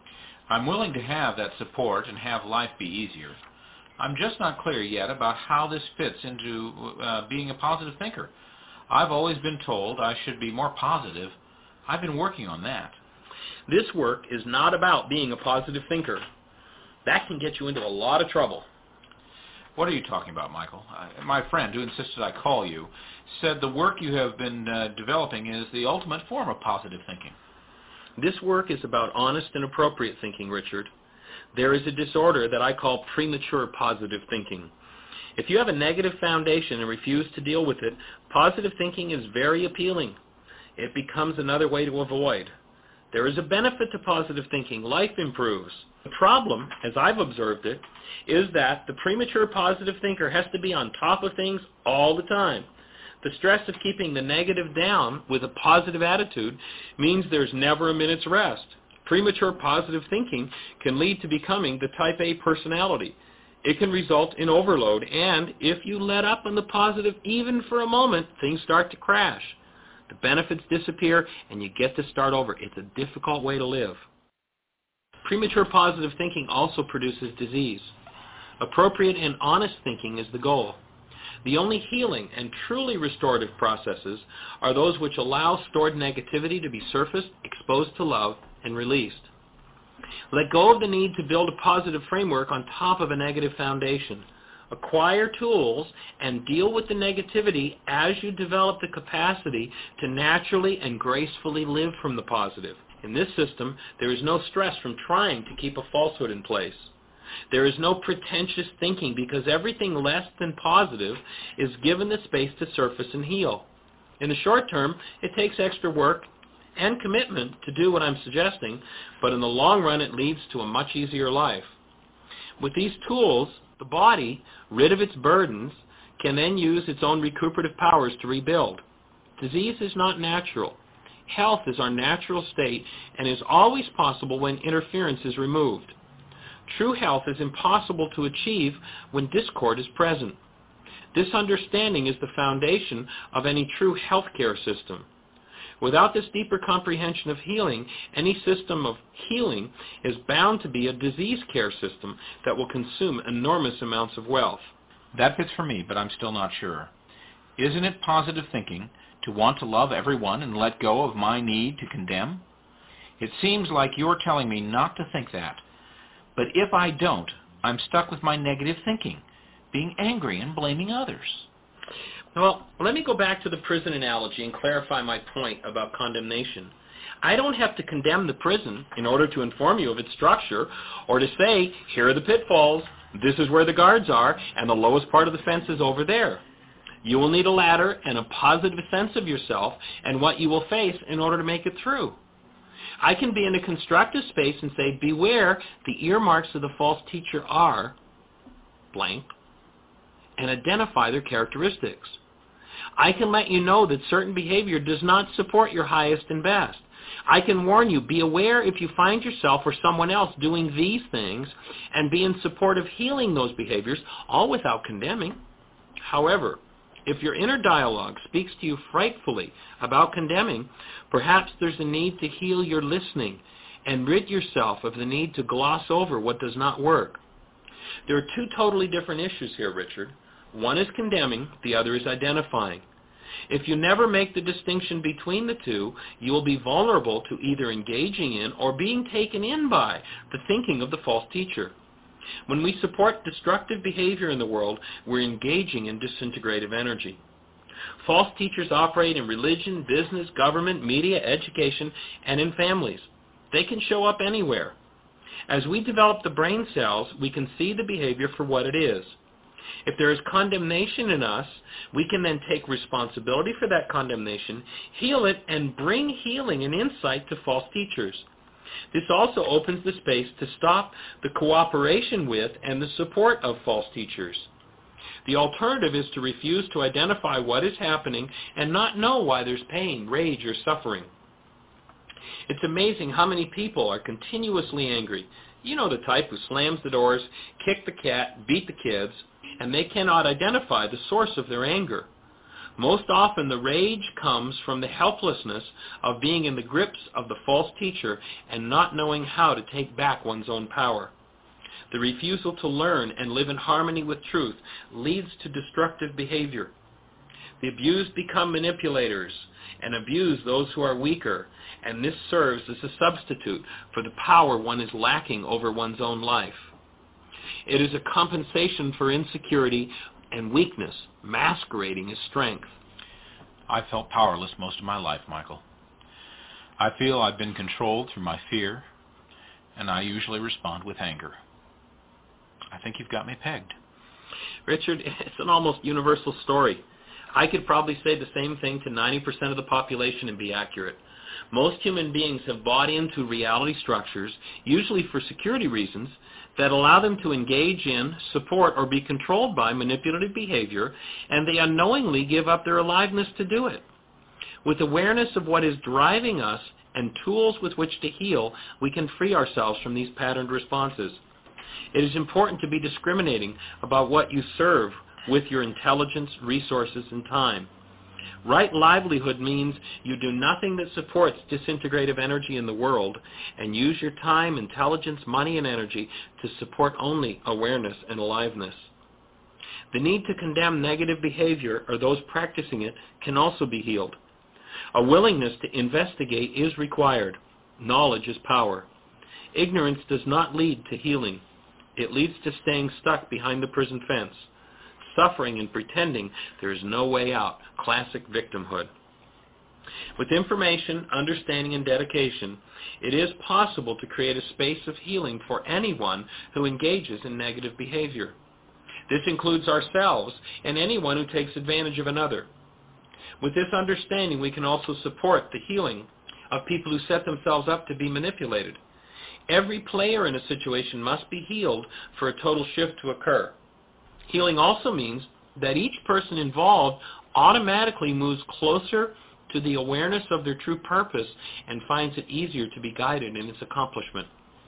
I'm willing to have that support and have life be easier. I'm just not clear yet about how this fits into being a positive thinker. I've always been told I should be more positive. I've been working on that. This work is not about being a positive thinker. That can get you into a lot of trouble. What are you talking about, Michael? My friend, who insisted I call you, said the work you have been developing is the ultimate form of positive thinking. This work is about honest and appropriate thinking, Richard. There is a disorder that I call premature positive thinking. If you have a negative foundation and refuse to deal with it, positive thinking is very appealing. It becomes another way to avoid. There is a benefit to positive thinking. Life improves. The problem, as I've observed it, is that the premature positive thinker has to be on top of things all the time. The stress of keeping the negative down with a positive attitude means there's never a minute's rest. Premature positive thinking can lead to becoming the type A personality. It can result in overload, and if you let up on the positive even for a moment, things start to crash. The benefits disappear, and you get to start over. It's a difficult way to live. Premature positive thinking also produces disease. Appropriate and honest thinking is the goal. The only healing and truly restorative processes are those which allow stored negativity to be surfaced, exposed to love, and released. Let go of the need to build a positive framework on top of a negative foundation. Acquire tools and deal with the negativity as you develop the capacity to naturally and gracefully live from the positive. In this system, there is no stress from trying to keep a falsehood in place. There is no pretentious thinking because everything less than positive is given the space to surface and heal. In the short term, it takes extra work and commitment to do what I'm suggesting, but in the long run it leads to a much easier life. With these tools, the body, rid of its burdens, can then use its own recuperative powers to rebuild. Disease is not natural. Health is our natural state and is always possible when interference is removed. True health is impossible to achieve when discord is present. This understanding is the foundation of any true healthcare system. Without this deeper comprehension of healing, any system of healing is bound to be a disease care system that will consume enormous amounts of wealth. That fits for me, but I'm still not sure. Isn't it positive thinking to want to love everyone and let go of my need to condemn? It seems like you're telling me not to think that. But if I don't, I'm stuck with my negative thinking, being angry and blaming others. Well, let me go back to the prison analogy and clarify my point about condemnation. I don't have to condemn the prison in order to inform you of its structure or to say, here are the pitfalls, this is where the guards are, and the lowest part of the fence is over there. You will need a ladder and a positive sense of yourself and what you will face in order to make it through. I can be in a constructive space and say, beware, the earmarks of the false teacher are blank, and identify their characteristics. I can let you know that certain behavior does not support your highest and best. I can warn you, be aware if you find yourself or someone else doing these things, and be in support of healing those behaviors, all without condemning. However, if your inner dialogue speaks to you frightfully about condemning, perhaps there's a need to heal your listening and rid yourself of the need to gloss over what does not work. There are two totally different issues here, Richard. One is condemning, the other is identifying. If you never make the distinction between the two, you will be vulnerable to either engaging in or being taken in by the thinking of the false teacher. When we support destructive behavior in the world, we're engaging in disintegrative energy. False teachers operate in religion, business, government, media, education, and in families. They can show up anywhere. As we develop the brain cells, we can see the behavior for what it is. If there is condemnation in us, we can then take responsibility for that condemnation, heal it, and bring healing and insight to false teachers. This also opens the space to stop the cooperation with and the support of false teachers. The alternative is to refuse to identify what is happening and not know why there's pain, rage, or suffering. It's amazing how many people are continuously angry. You know the type who slams the doors, kick the cat, beat the kids, and they cannot identify the source of their anger. Most often the rage comes from the helplessness of being in the grips of the false teacher and not knowing how to take back one's own power. The refusal to learn and live in harmony with truth leads to destructive behavior. The abused become manipulators and abuse those who are weaker, and this serves as a substitute for the power one is lacking over one's own life. It is a compensation for insecurity and weakness, masquerading as strength. I felt powerless most of my life, Michael. I feel I've been controlled through my fear, and I usually respond with anger. I think you've got me pegged. Richard, it's an almost universal story. I could probably say the same thing to 90% of the population and be accurate. Most human beings have bought into reality structures, usually for security reasons, that allow them to engage in, support, or be controlled by manipulative behavior, and they unknowingly give up their aliveness to do it. With awareness of what is driving us and tools with which to heal, we can free ourselves from these patterned responses. It is important to be discriminating about what you serve with your intelligence, resources, and time. Right livelihood means you do nothing that supports disintegrative energy in the world and use your time, intelligence, money, and energy to support only awareness and aliveness. The need to condemn negative behavior or those practicing it can also be healed. A willingness to investigate is required. Knowledge is power. Ignorance does not lead to healing. It leads to staying stuck behind the prison fence, suffering and pretending there is no way out. Classic victimhood. With information, understanding, and dedication, it is possible to create a space of healing for anyone who engages in negative behavior. This includes ourselves and anyone who takes advantage of another. With this understanding, we can also support the healing of people who set themselves up to be manipulated. Every player in a situation must be healed for a total shift to occur. Healing also means that each person involved automatically moves closer to the awareness of their true purpose and finds it easier to be guided in its accomplishment.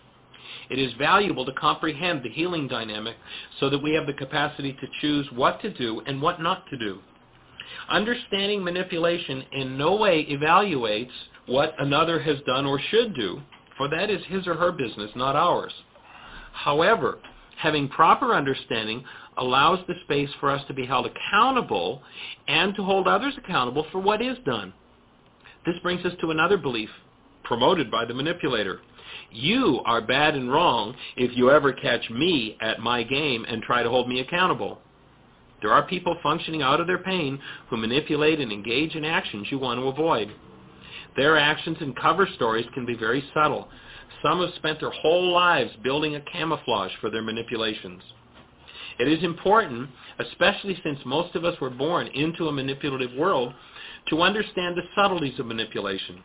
It is valuable to comprehend the healing dynamic so that we have the capacity to choose what to do and what not to do. Understanding manipulation in no way evaluates what another has done or should do, for that is his or her business, not ours. However, having proper understanding allows the space for us to be held accountable and to hold others accountable for what is done. This brings us to another belief promoted by the manipulator. You are bad and wrong if you ever catch me at my game and try to hold me accountable. There are people functioning out of their pain who manipulate and engage in actions you want to avoid. Their actions and cover stories can be very subtle. Some have spent their whole lives building a camouflage for their manipulations. It is important, especially since most of us were born into a manipulative world, to understand the subtleties of manipulation.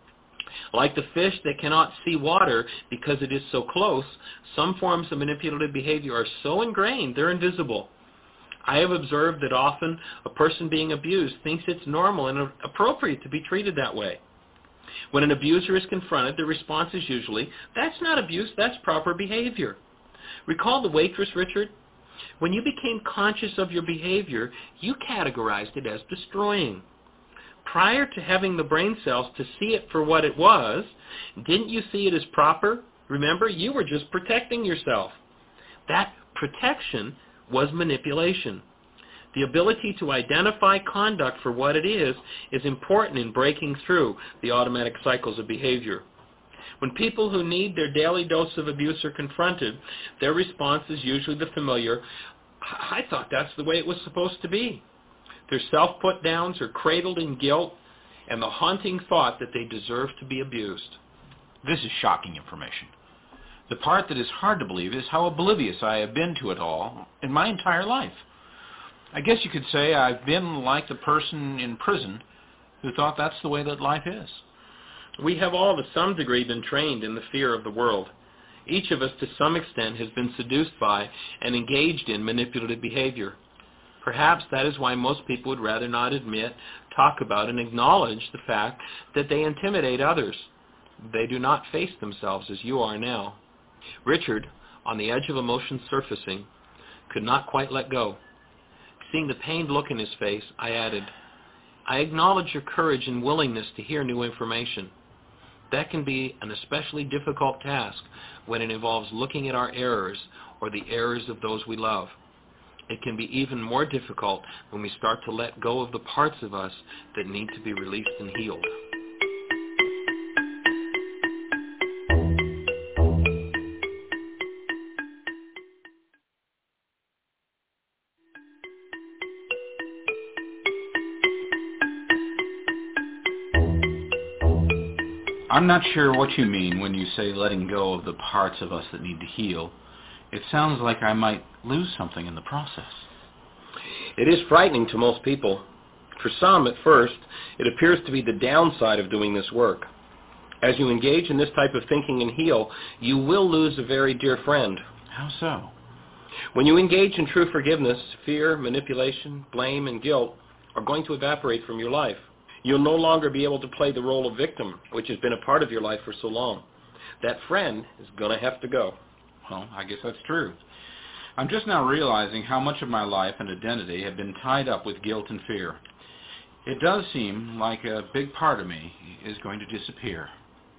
Like the fish that cannot see water because it is so close, some forms of manipulative behavior are so ingrained they're invisible. I have observed that often a person being abused thinks it's normal and appropriate to be treated that way. When an abuser is confronted, the response is usually, "That's not abuse, that's proper behavior." Recall the waitress, Richard? When you became conscious of your behavior, you categorized it as destroying. Prior to having the brain cells to see it for what it was, didn't you see it as proper? Remember, you were just protecting yourself. That protection was manipulation. The ability to identify conduct for what it is important in breaking through the automatic cycles of behavior. When people who need their daily dose of abuse are confronted, their response is usually the familiar, "I thought that's the way it was supposed to be." Their self-put-downs are cradled in guilt and the haunting thought that they deserve to be abused. This is shocking information. The part that is hard to believe is how oblivious I have been to it all in my entire life. I guess you could say I've been like the person in prison who thought that's the way that life is. We have all to some degree been trained in the fear of the world. Each of us to some extent has been seduced by and engaged in manipulative behavior. Perhaps that is why most people would rather not admit, talk about, and acknowledge the fact that they intimidate others. They do not face themselves as you are now. Richard, on the edge of emotion surfacing, could not quite let go. Seeing the pained look in his face, I added, "I acknowledge your courage and willingness to hear new information. That can be an especially difficult task when it involves looking at our errors or the errors of those we love. It can be even more difficult when we start to let go of the parts of us that need to be released and healed." I'm not sure what you mean when you say letting go of the parts of us that need to heal. It sounds like I might lose something in the process. It is frightening to most people. For some, at first, it appears to be the downside of doing this work. As you engage in this type of thinking and heal, you will lose a very dear friend. How so? When you engage in true forgiveness, fear, manipulation, blame, and guilt are going to evaporate from your life. You'll no longer be able to play the role of victim, which has been a part of your life for so long. That friend is going to have to go. Well, I guess that's true. I'm just now realizing how much of my life and identity have been tied up with guilt and fear. It does seem like a big part of me is going to disappear.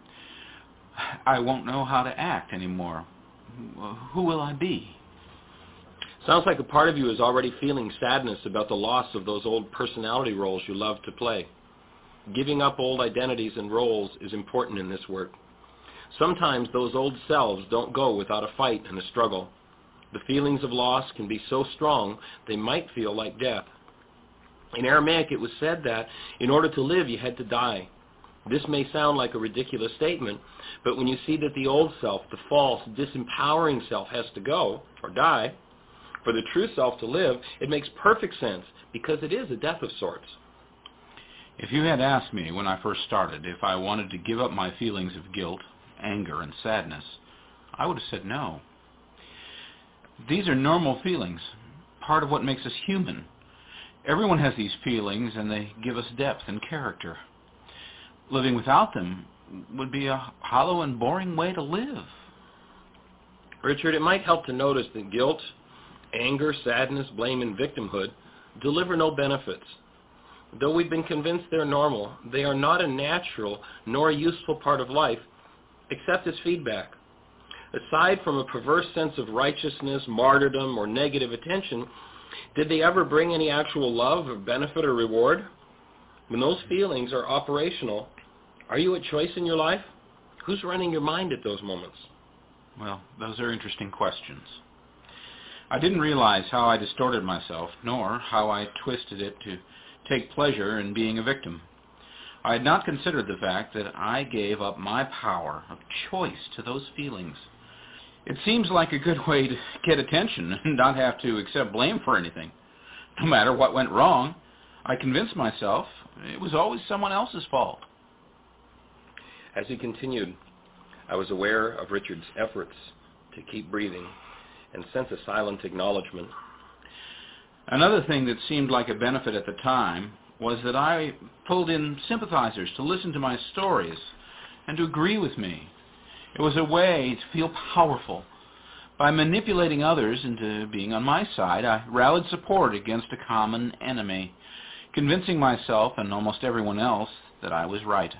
I won't know how to act anymore. Who will I be? Sounds like a part of you is already feeling sadness about the loss of those old personality roles you loved to play. Giving up old identities and roles is important in this work. Sometimes those old selves don't go without a fight and a struggle. The feelings of loss can be so strong they might feel like death. In Aramaic it was said that in order to live you had to die. This may sound like a ridiculous statement, but when you see that the old self, the false, disempowering self, has to go or die, for the true self to live, it makes perfect sense because it is a death of sorts. If you had asked me when I first started if I wanted to give up my feelings of guilt, anger, and sadness, I would have said no. These are normal feelings, part of what makes us human. Everyone has these feelings, and they give us depth and character. Living without them would be a hollow and boring way to live. Richard, it might help to notice that guilt, anger, sadness, blame, and victimhood deliver no benefits. Though we've been convinced they're normal, they are not a natural nor a useful part of life, except as feedback. Aside from a perverse sense of righteousness, martyrdom, or negative attention, did they ever bring any actual love or benefit or reward? When those feelings are operational, are you at choice in your life? Who's running your mind at those moments? Well, those are interesting questions. I didn't realize how I distorted myself, nor how I twisted it to take pleasure in being a victim. I had not considered the fact that I gave up my power of choice to those feelings. It seems like a good way to get attention and not have to accept blame for anything. No matter what went wrong, I convinced myself it was always someone else's fault. As he continued, I was aware of Richard's efforts to keep breathing and sent a silent acknowledgement. Another thing that seemed like a benefit at the time was that I pulled in sympathizers to listen to my stories and to agree with me. It was a way to feel powerful. By manipulating others into being on my side, I rallied support against a common enemy, convincing myself and almost everyone else that I was right.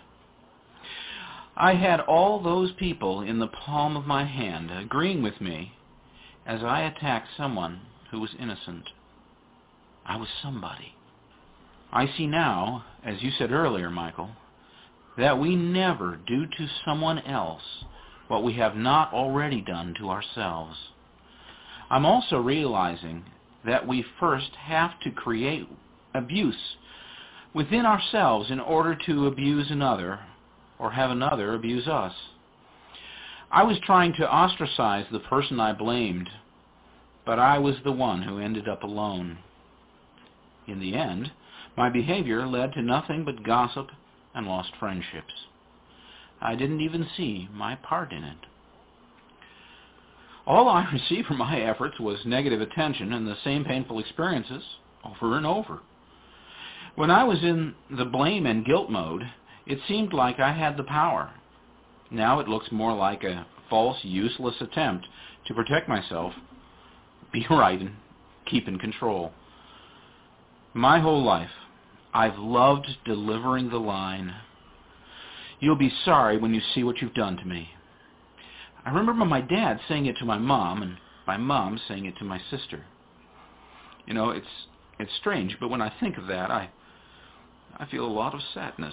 I had all those people in the palm of my hand agreeing with me as I attacked someone who was innocent. I was somebody. I see now, as you said earlier, Michael, that we never do to someone else what we have not already done to ourselves. I'm also realizing that we first have to create abuse within ourselves in order to abuse another or have another abuse us. I was trying to ostracize the person I blamed, but I was the one who ended up alone. In the end, my behavior led to nothing but gossip and lost friendships. I didn't even see my part in it. All I received from my efforts was negative attention and the same painful experiences over and over. When I was in the blame and guilt mode, it seemed like I had the power. Now it looks more like a false, useless attempt to protect myself, be right, and keep in control. My whole life, I've loved delivering the line, "You'll be sorry when you see what you've done to me." I remember my dad saying it to my mom, and my mom saying it to my sister. You know, it's strange, but when I think of that, I feel a lot of sadness.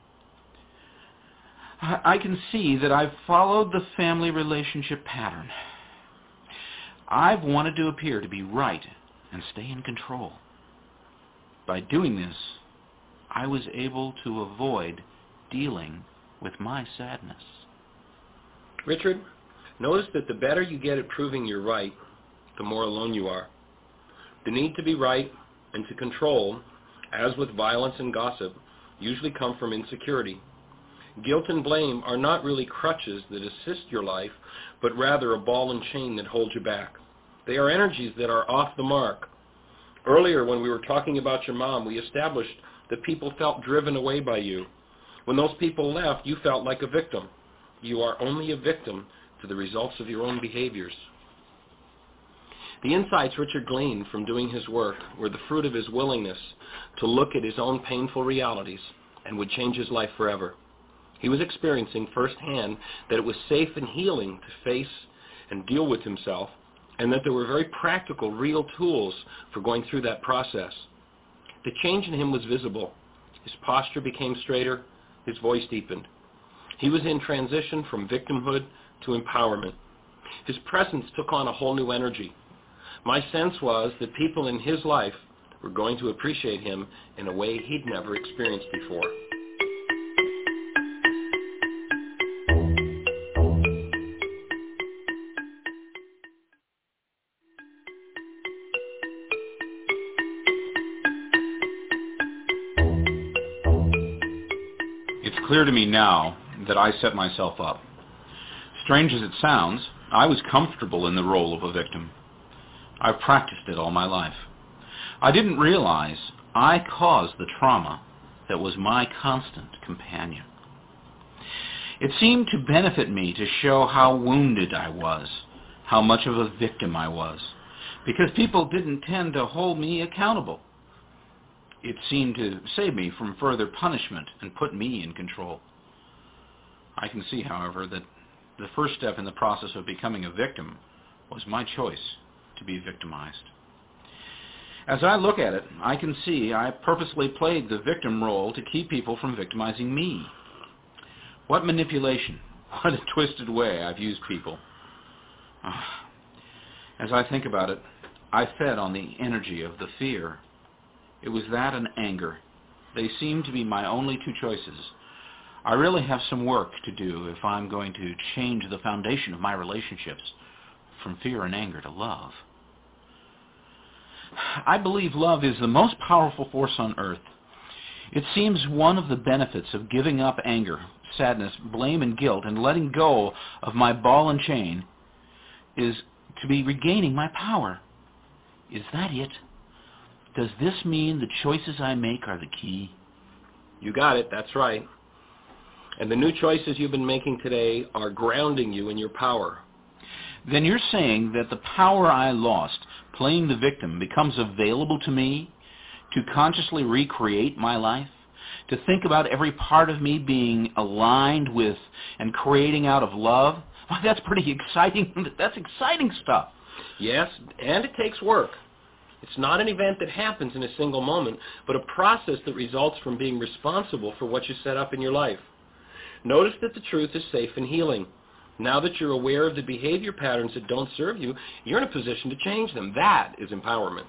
I can see that I've followed the family relationship pattern. I've wanted to appear to be right and stay in control. By doing this, I was able to avoid dealing with my sadness. Richard, notice that the better you get at proving you're right, the more alone you are. The need to be right and to control, as with violence and gossip, usually come from insecurity. Guilt and blame are not really crutches that assist your life, but rather a ball and chain that hold you back. They are energies that are off the mark. Earlier, when we were talking about your mom, we established that people felt driven away by you. When those people left, you felt like a victim. You are only a victim to the results of your own behaviors. The insights Richard gleaned from doing his work were the fruit of his willingness to look at his own painful realities and would change his life forever. He was experiencing firsthand that it was safe and healing to face and deal with himself, and that there were very practical, real tools for going through that process. The change in him was visible. His posture became straighter, his voice deepened. He was in transition from victimhood to empowerment. His presence took on a whole new energy. My sense was that people in his life were going to appreciate him in a way he'd never experienced before. It's clear to me now that I set myself up. Strange as it sounds, I was comfortable in the role of a victim. I've practiced it all my life. I didn't realize I caused the trauma that was my constant companion. It seemed to benefit me to show how wounded I was, how much of a victim I was, because people didn't tend to hold me accountable. It seemed to save me from further punishment and put me in control. I can see, however, that the first step in the process of becoming a victim was my choice to be victimized. As I look at it, I can see I purposely played the victim role to keep people from victimizing me. What manipulation, what a twisted way I've used people. As I think about it, I fed on the energy of the fear. It was that and anger. They seem to be my only two choices. I really have some work to do if I'm going to change the foundation of my relationships from fear and anger to love. I believe love is the most powerful force on earth. It seems one of the benefits of giving up anger, sadness, blame, and guilt and letting go of my ball and chain is to be regaining my power. Is that it? Does this mean the choices I make are the key? You got it, that's right. And the new choices you've been making today are grounding you in your power. Then you're saying that the power I lost playing the victim becomes available to me to consciously recreate my life, to think about every part of me being aligned with and creating out of love? Well, that's pretty exciting. That's exciting stuff. Yes, and it takes work. It's not an event that happens in a single moment, but a process that results from being responsible for what you set up in your life. Notice that the truth is safe and healing. Now that you're aware of the behavior patterns that don't serve you, you're in a position to change them. That is empowerment.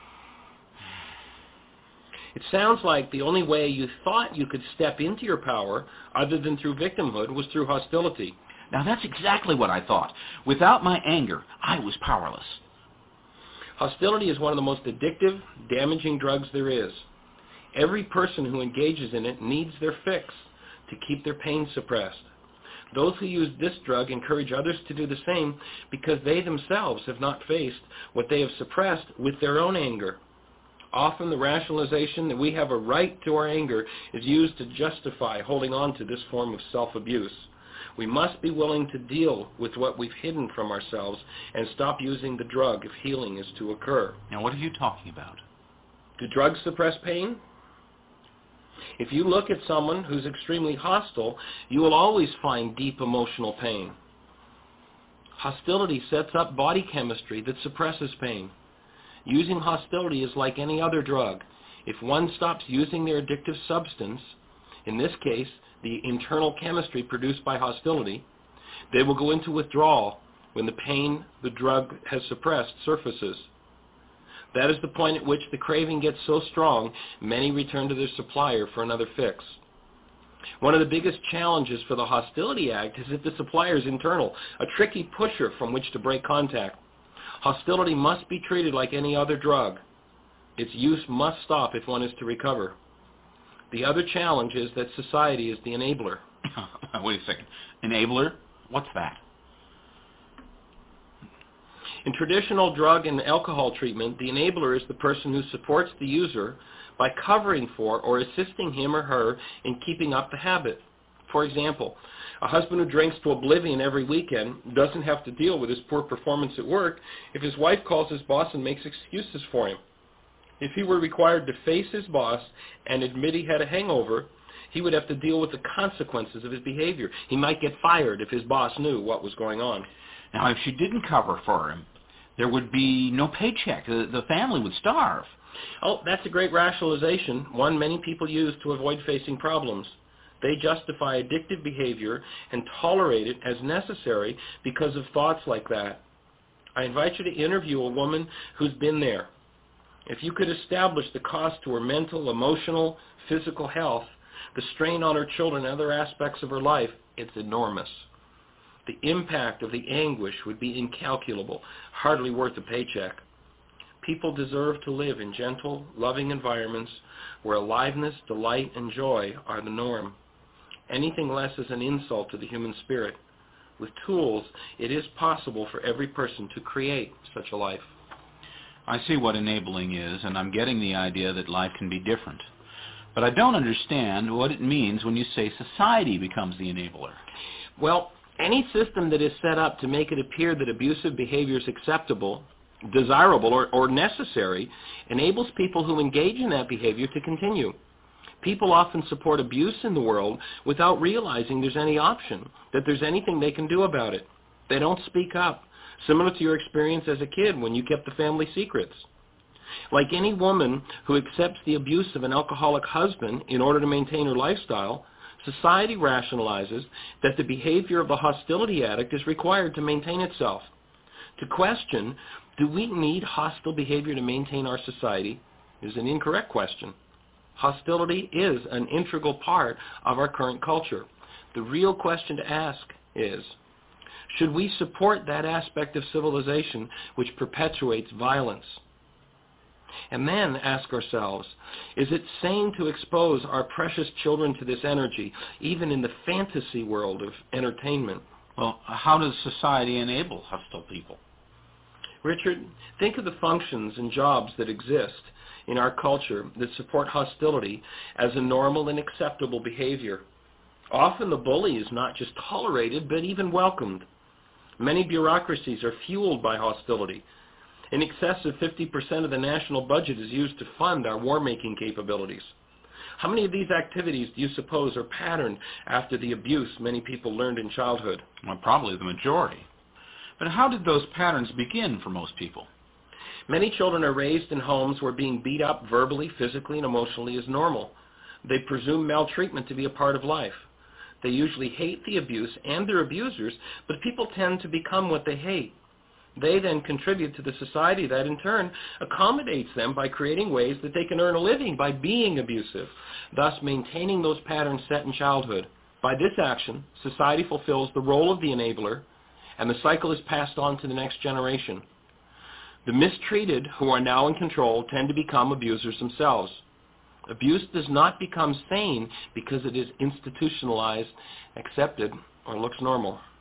It sounds like the only way you thought you could step into your power, other than through victimhood, was through hostility. Now, that's exactly what I thought. Without my anger, I was powerless. Hostility is one of the most addictive, damaging drugs there is. Every person who engages in it needs their fix to keep their pain suppressed. Those who use this drug encourage others to do the same because they themselves have not faced what they have suppressed with their own anger. Often the rationalization that we have a right to our anger is used to justify holding on to this form of self-abuse. We must be willing to deal with what we've hidden from ourselves and stop using the drug if healing is to occur. Now, what are you talking about? Do drugs suppress pain? If you look at someone who's extremely hostile, you will always find deep emotional pain. Hostility sets up body chemistry that suppresses pain. Using hostility is like any other drug. If one stops using their addictive substance, in this case, the internal chemistry produced by hostility, they will go into withdrawal when the pain the drug has suppressed surfaces. That is the point at which the craving gets so strong, many return to their supplier for another fix. One of the biggest challenges for the Hostility Act is that the supplier is internal, a tricky pusher from which to break contact. Hostility must be treated like any other drug. Its use must stop if one is to recover. The other challenge is that society is the enabler. Wait a second. Enabler? What's that? In traditional drug and alcohol treatment, the enabler is the person who supports the user by covering for or assisting him or her in keeping up the habit. For example, a husband who drinks to oblivion every weekend doesn't have to deal with his poor performance at work if his wife calls his boss and makes excuses for him. If he were required to face his boss and admit he had a hangover, he would have to deal with the consequences of his behavior. He might get fired if his boss knew what was going on. Now, if she didn't cover for him, there would be no paycheck. The family would starve. Oh, that's a great rationalization, one many people use to avoid facing problems. They justify addictive behavior and tolerate it as necessary because of thoughts like that. I invite you to interview a woman who's been there. If you could establish the cost to her mental, emotional, physical health, the strain on her children and other aspects of her life, it's enormous. The impact of the anguish would be incalculable, hardly worth a paycheck. People deserve to live in gentle, loving environments where aliveness, delight, and joy are the norm. Anything less is an insult to the human spirit. With tools, it is possible for every person to create such a life. I see what enabling is, and I'm getting the idea that life can be different. But I don't understand what it means when you say society becomes the enabler. Well, any system that is set up to make it appear that abusive behavior is acceptable, desirable, or necessary enables people who engage in that behavior to continue. People often support abuse in the world without realizing there's any option, that there's anything they can do about it. They don't speak up, similar to your experience as a kid when you kept the family secrets. Like any woman who accepts the abuse of an alcoholic husband in order to maintain her lifestyle, society rationalizes that the behavior of a hostility addict is required to maintain itself. To question, do we need hostile behavior to maintain our society, is an incorrect question. Hostility is an integral part of our current culture. The real question to ask is, should we support that aspect of civilization which perpetuates violence? And then ask ourselves, is it sane to expose our precious children to this energy, even in the fantasy world of entertainment? Well, how does society enable hostile people? Richard, think of the functions and jobs that exist in our culture that support hostility as a normal and acceptable behavior. Often the bully is not just tolerated, but even welcomed. Many bureaucracies are fueled by hostility. In excess of 50% of the national budget is used to fund our war-making capabilities. How many of these activities do you suppose are patterned after the abuse many people learned in childhood? Well, probably the majority. But how did those patterns begin for most people? Many children are raised in homes where being beat up verbally, physically, and emotionally is normal. They presume maltreatment to be a part of life. They usually hate the abuse and their abusers, but people tend to become what they hate. They then contribute to the society that in turn accommodates them by creating ways that they can earn a living by being abusive, thus maintaining those patterns set in childhood. By this action, society fulfills the role of the enabler, and the cycle is passed on to the next generation. The mistreated who are now in control tend to become abusers themselves. Abuse does not become sane because it is institutionalized, accepted, or looks normal.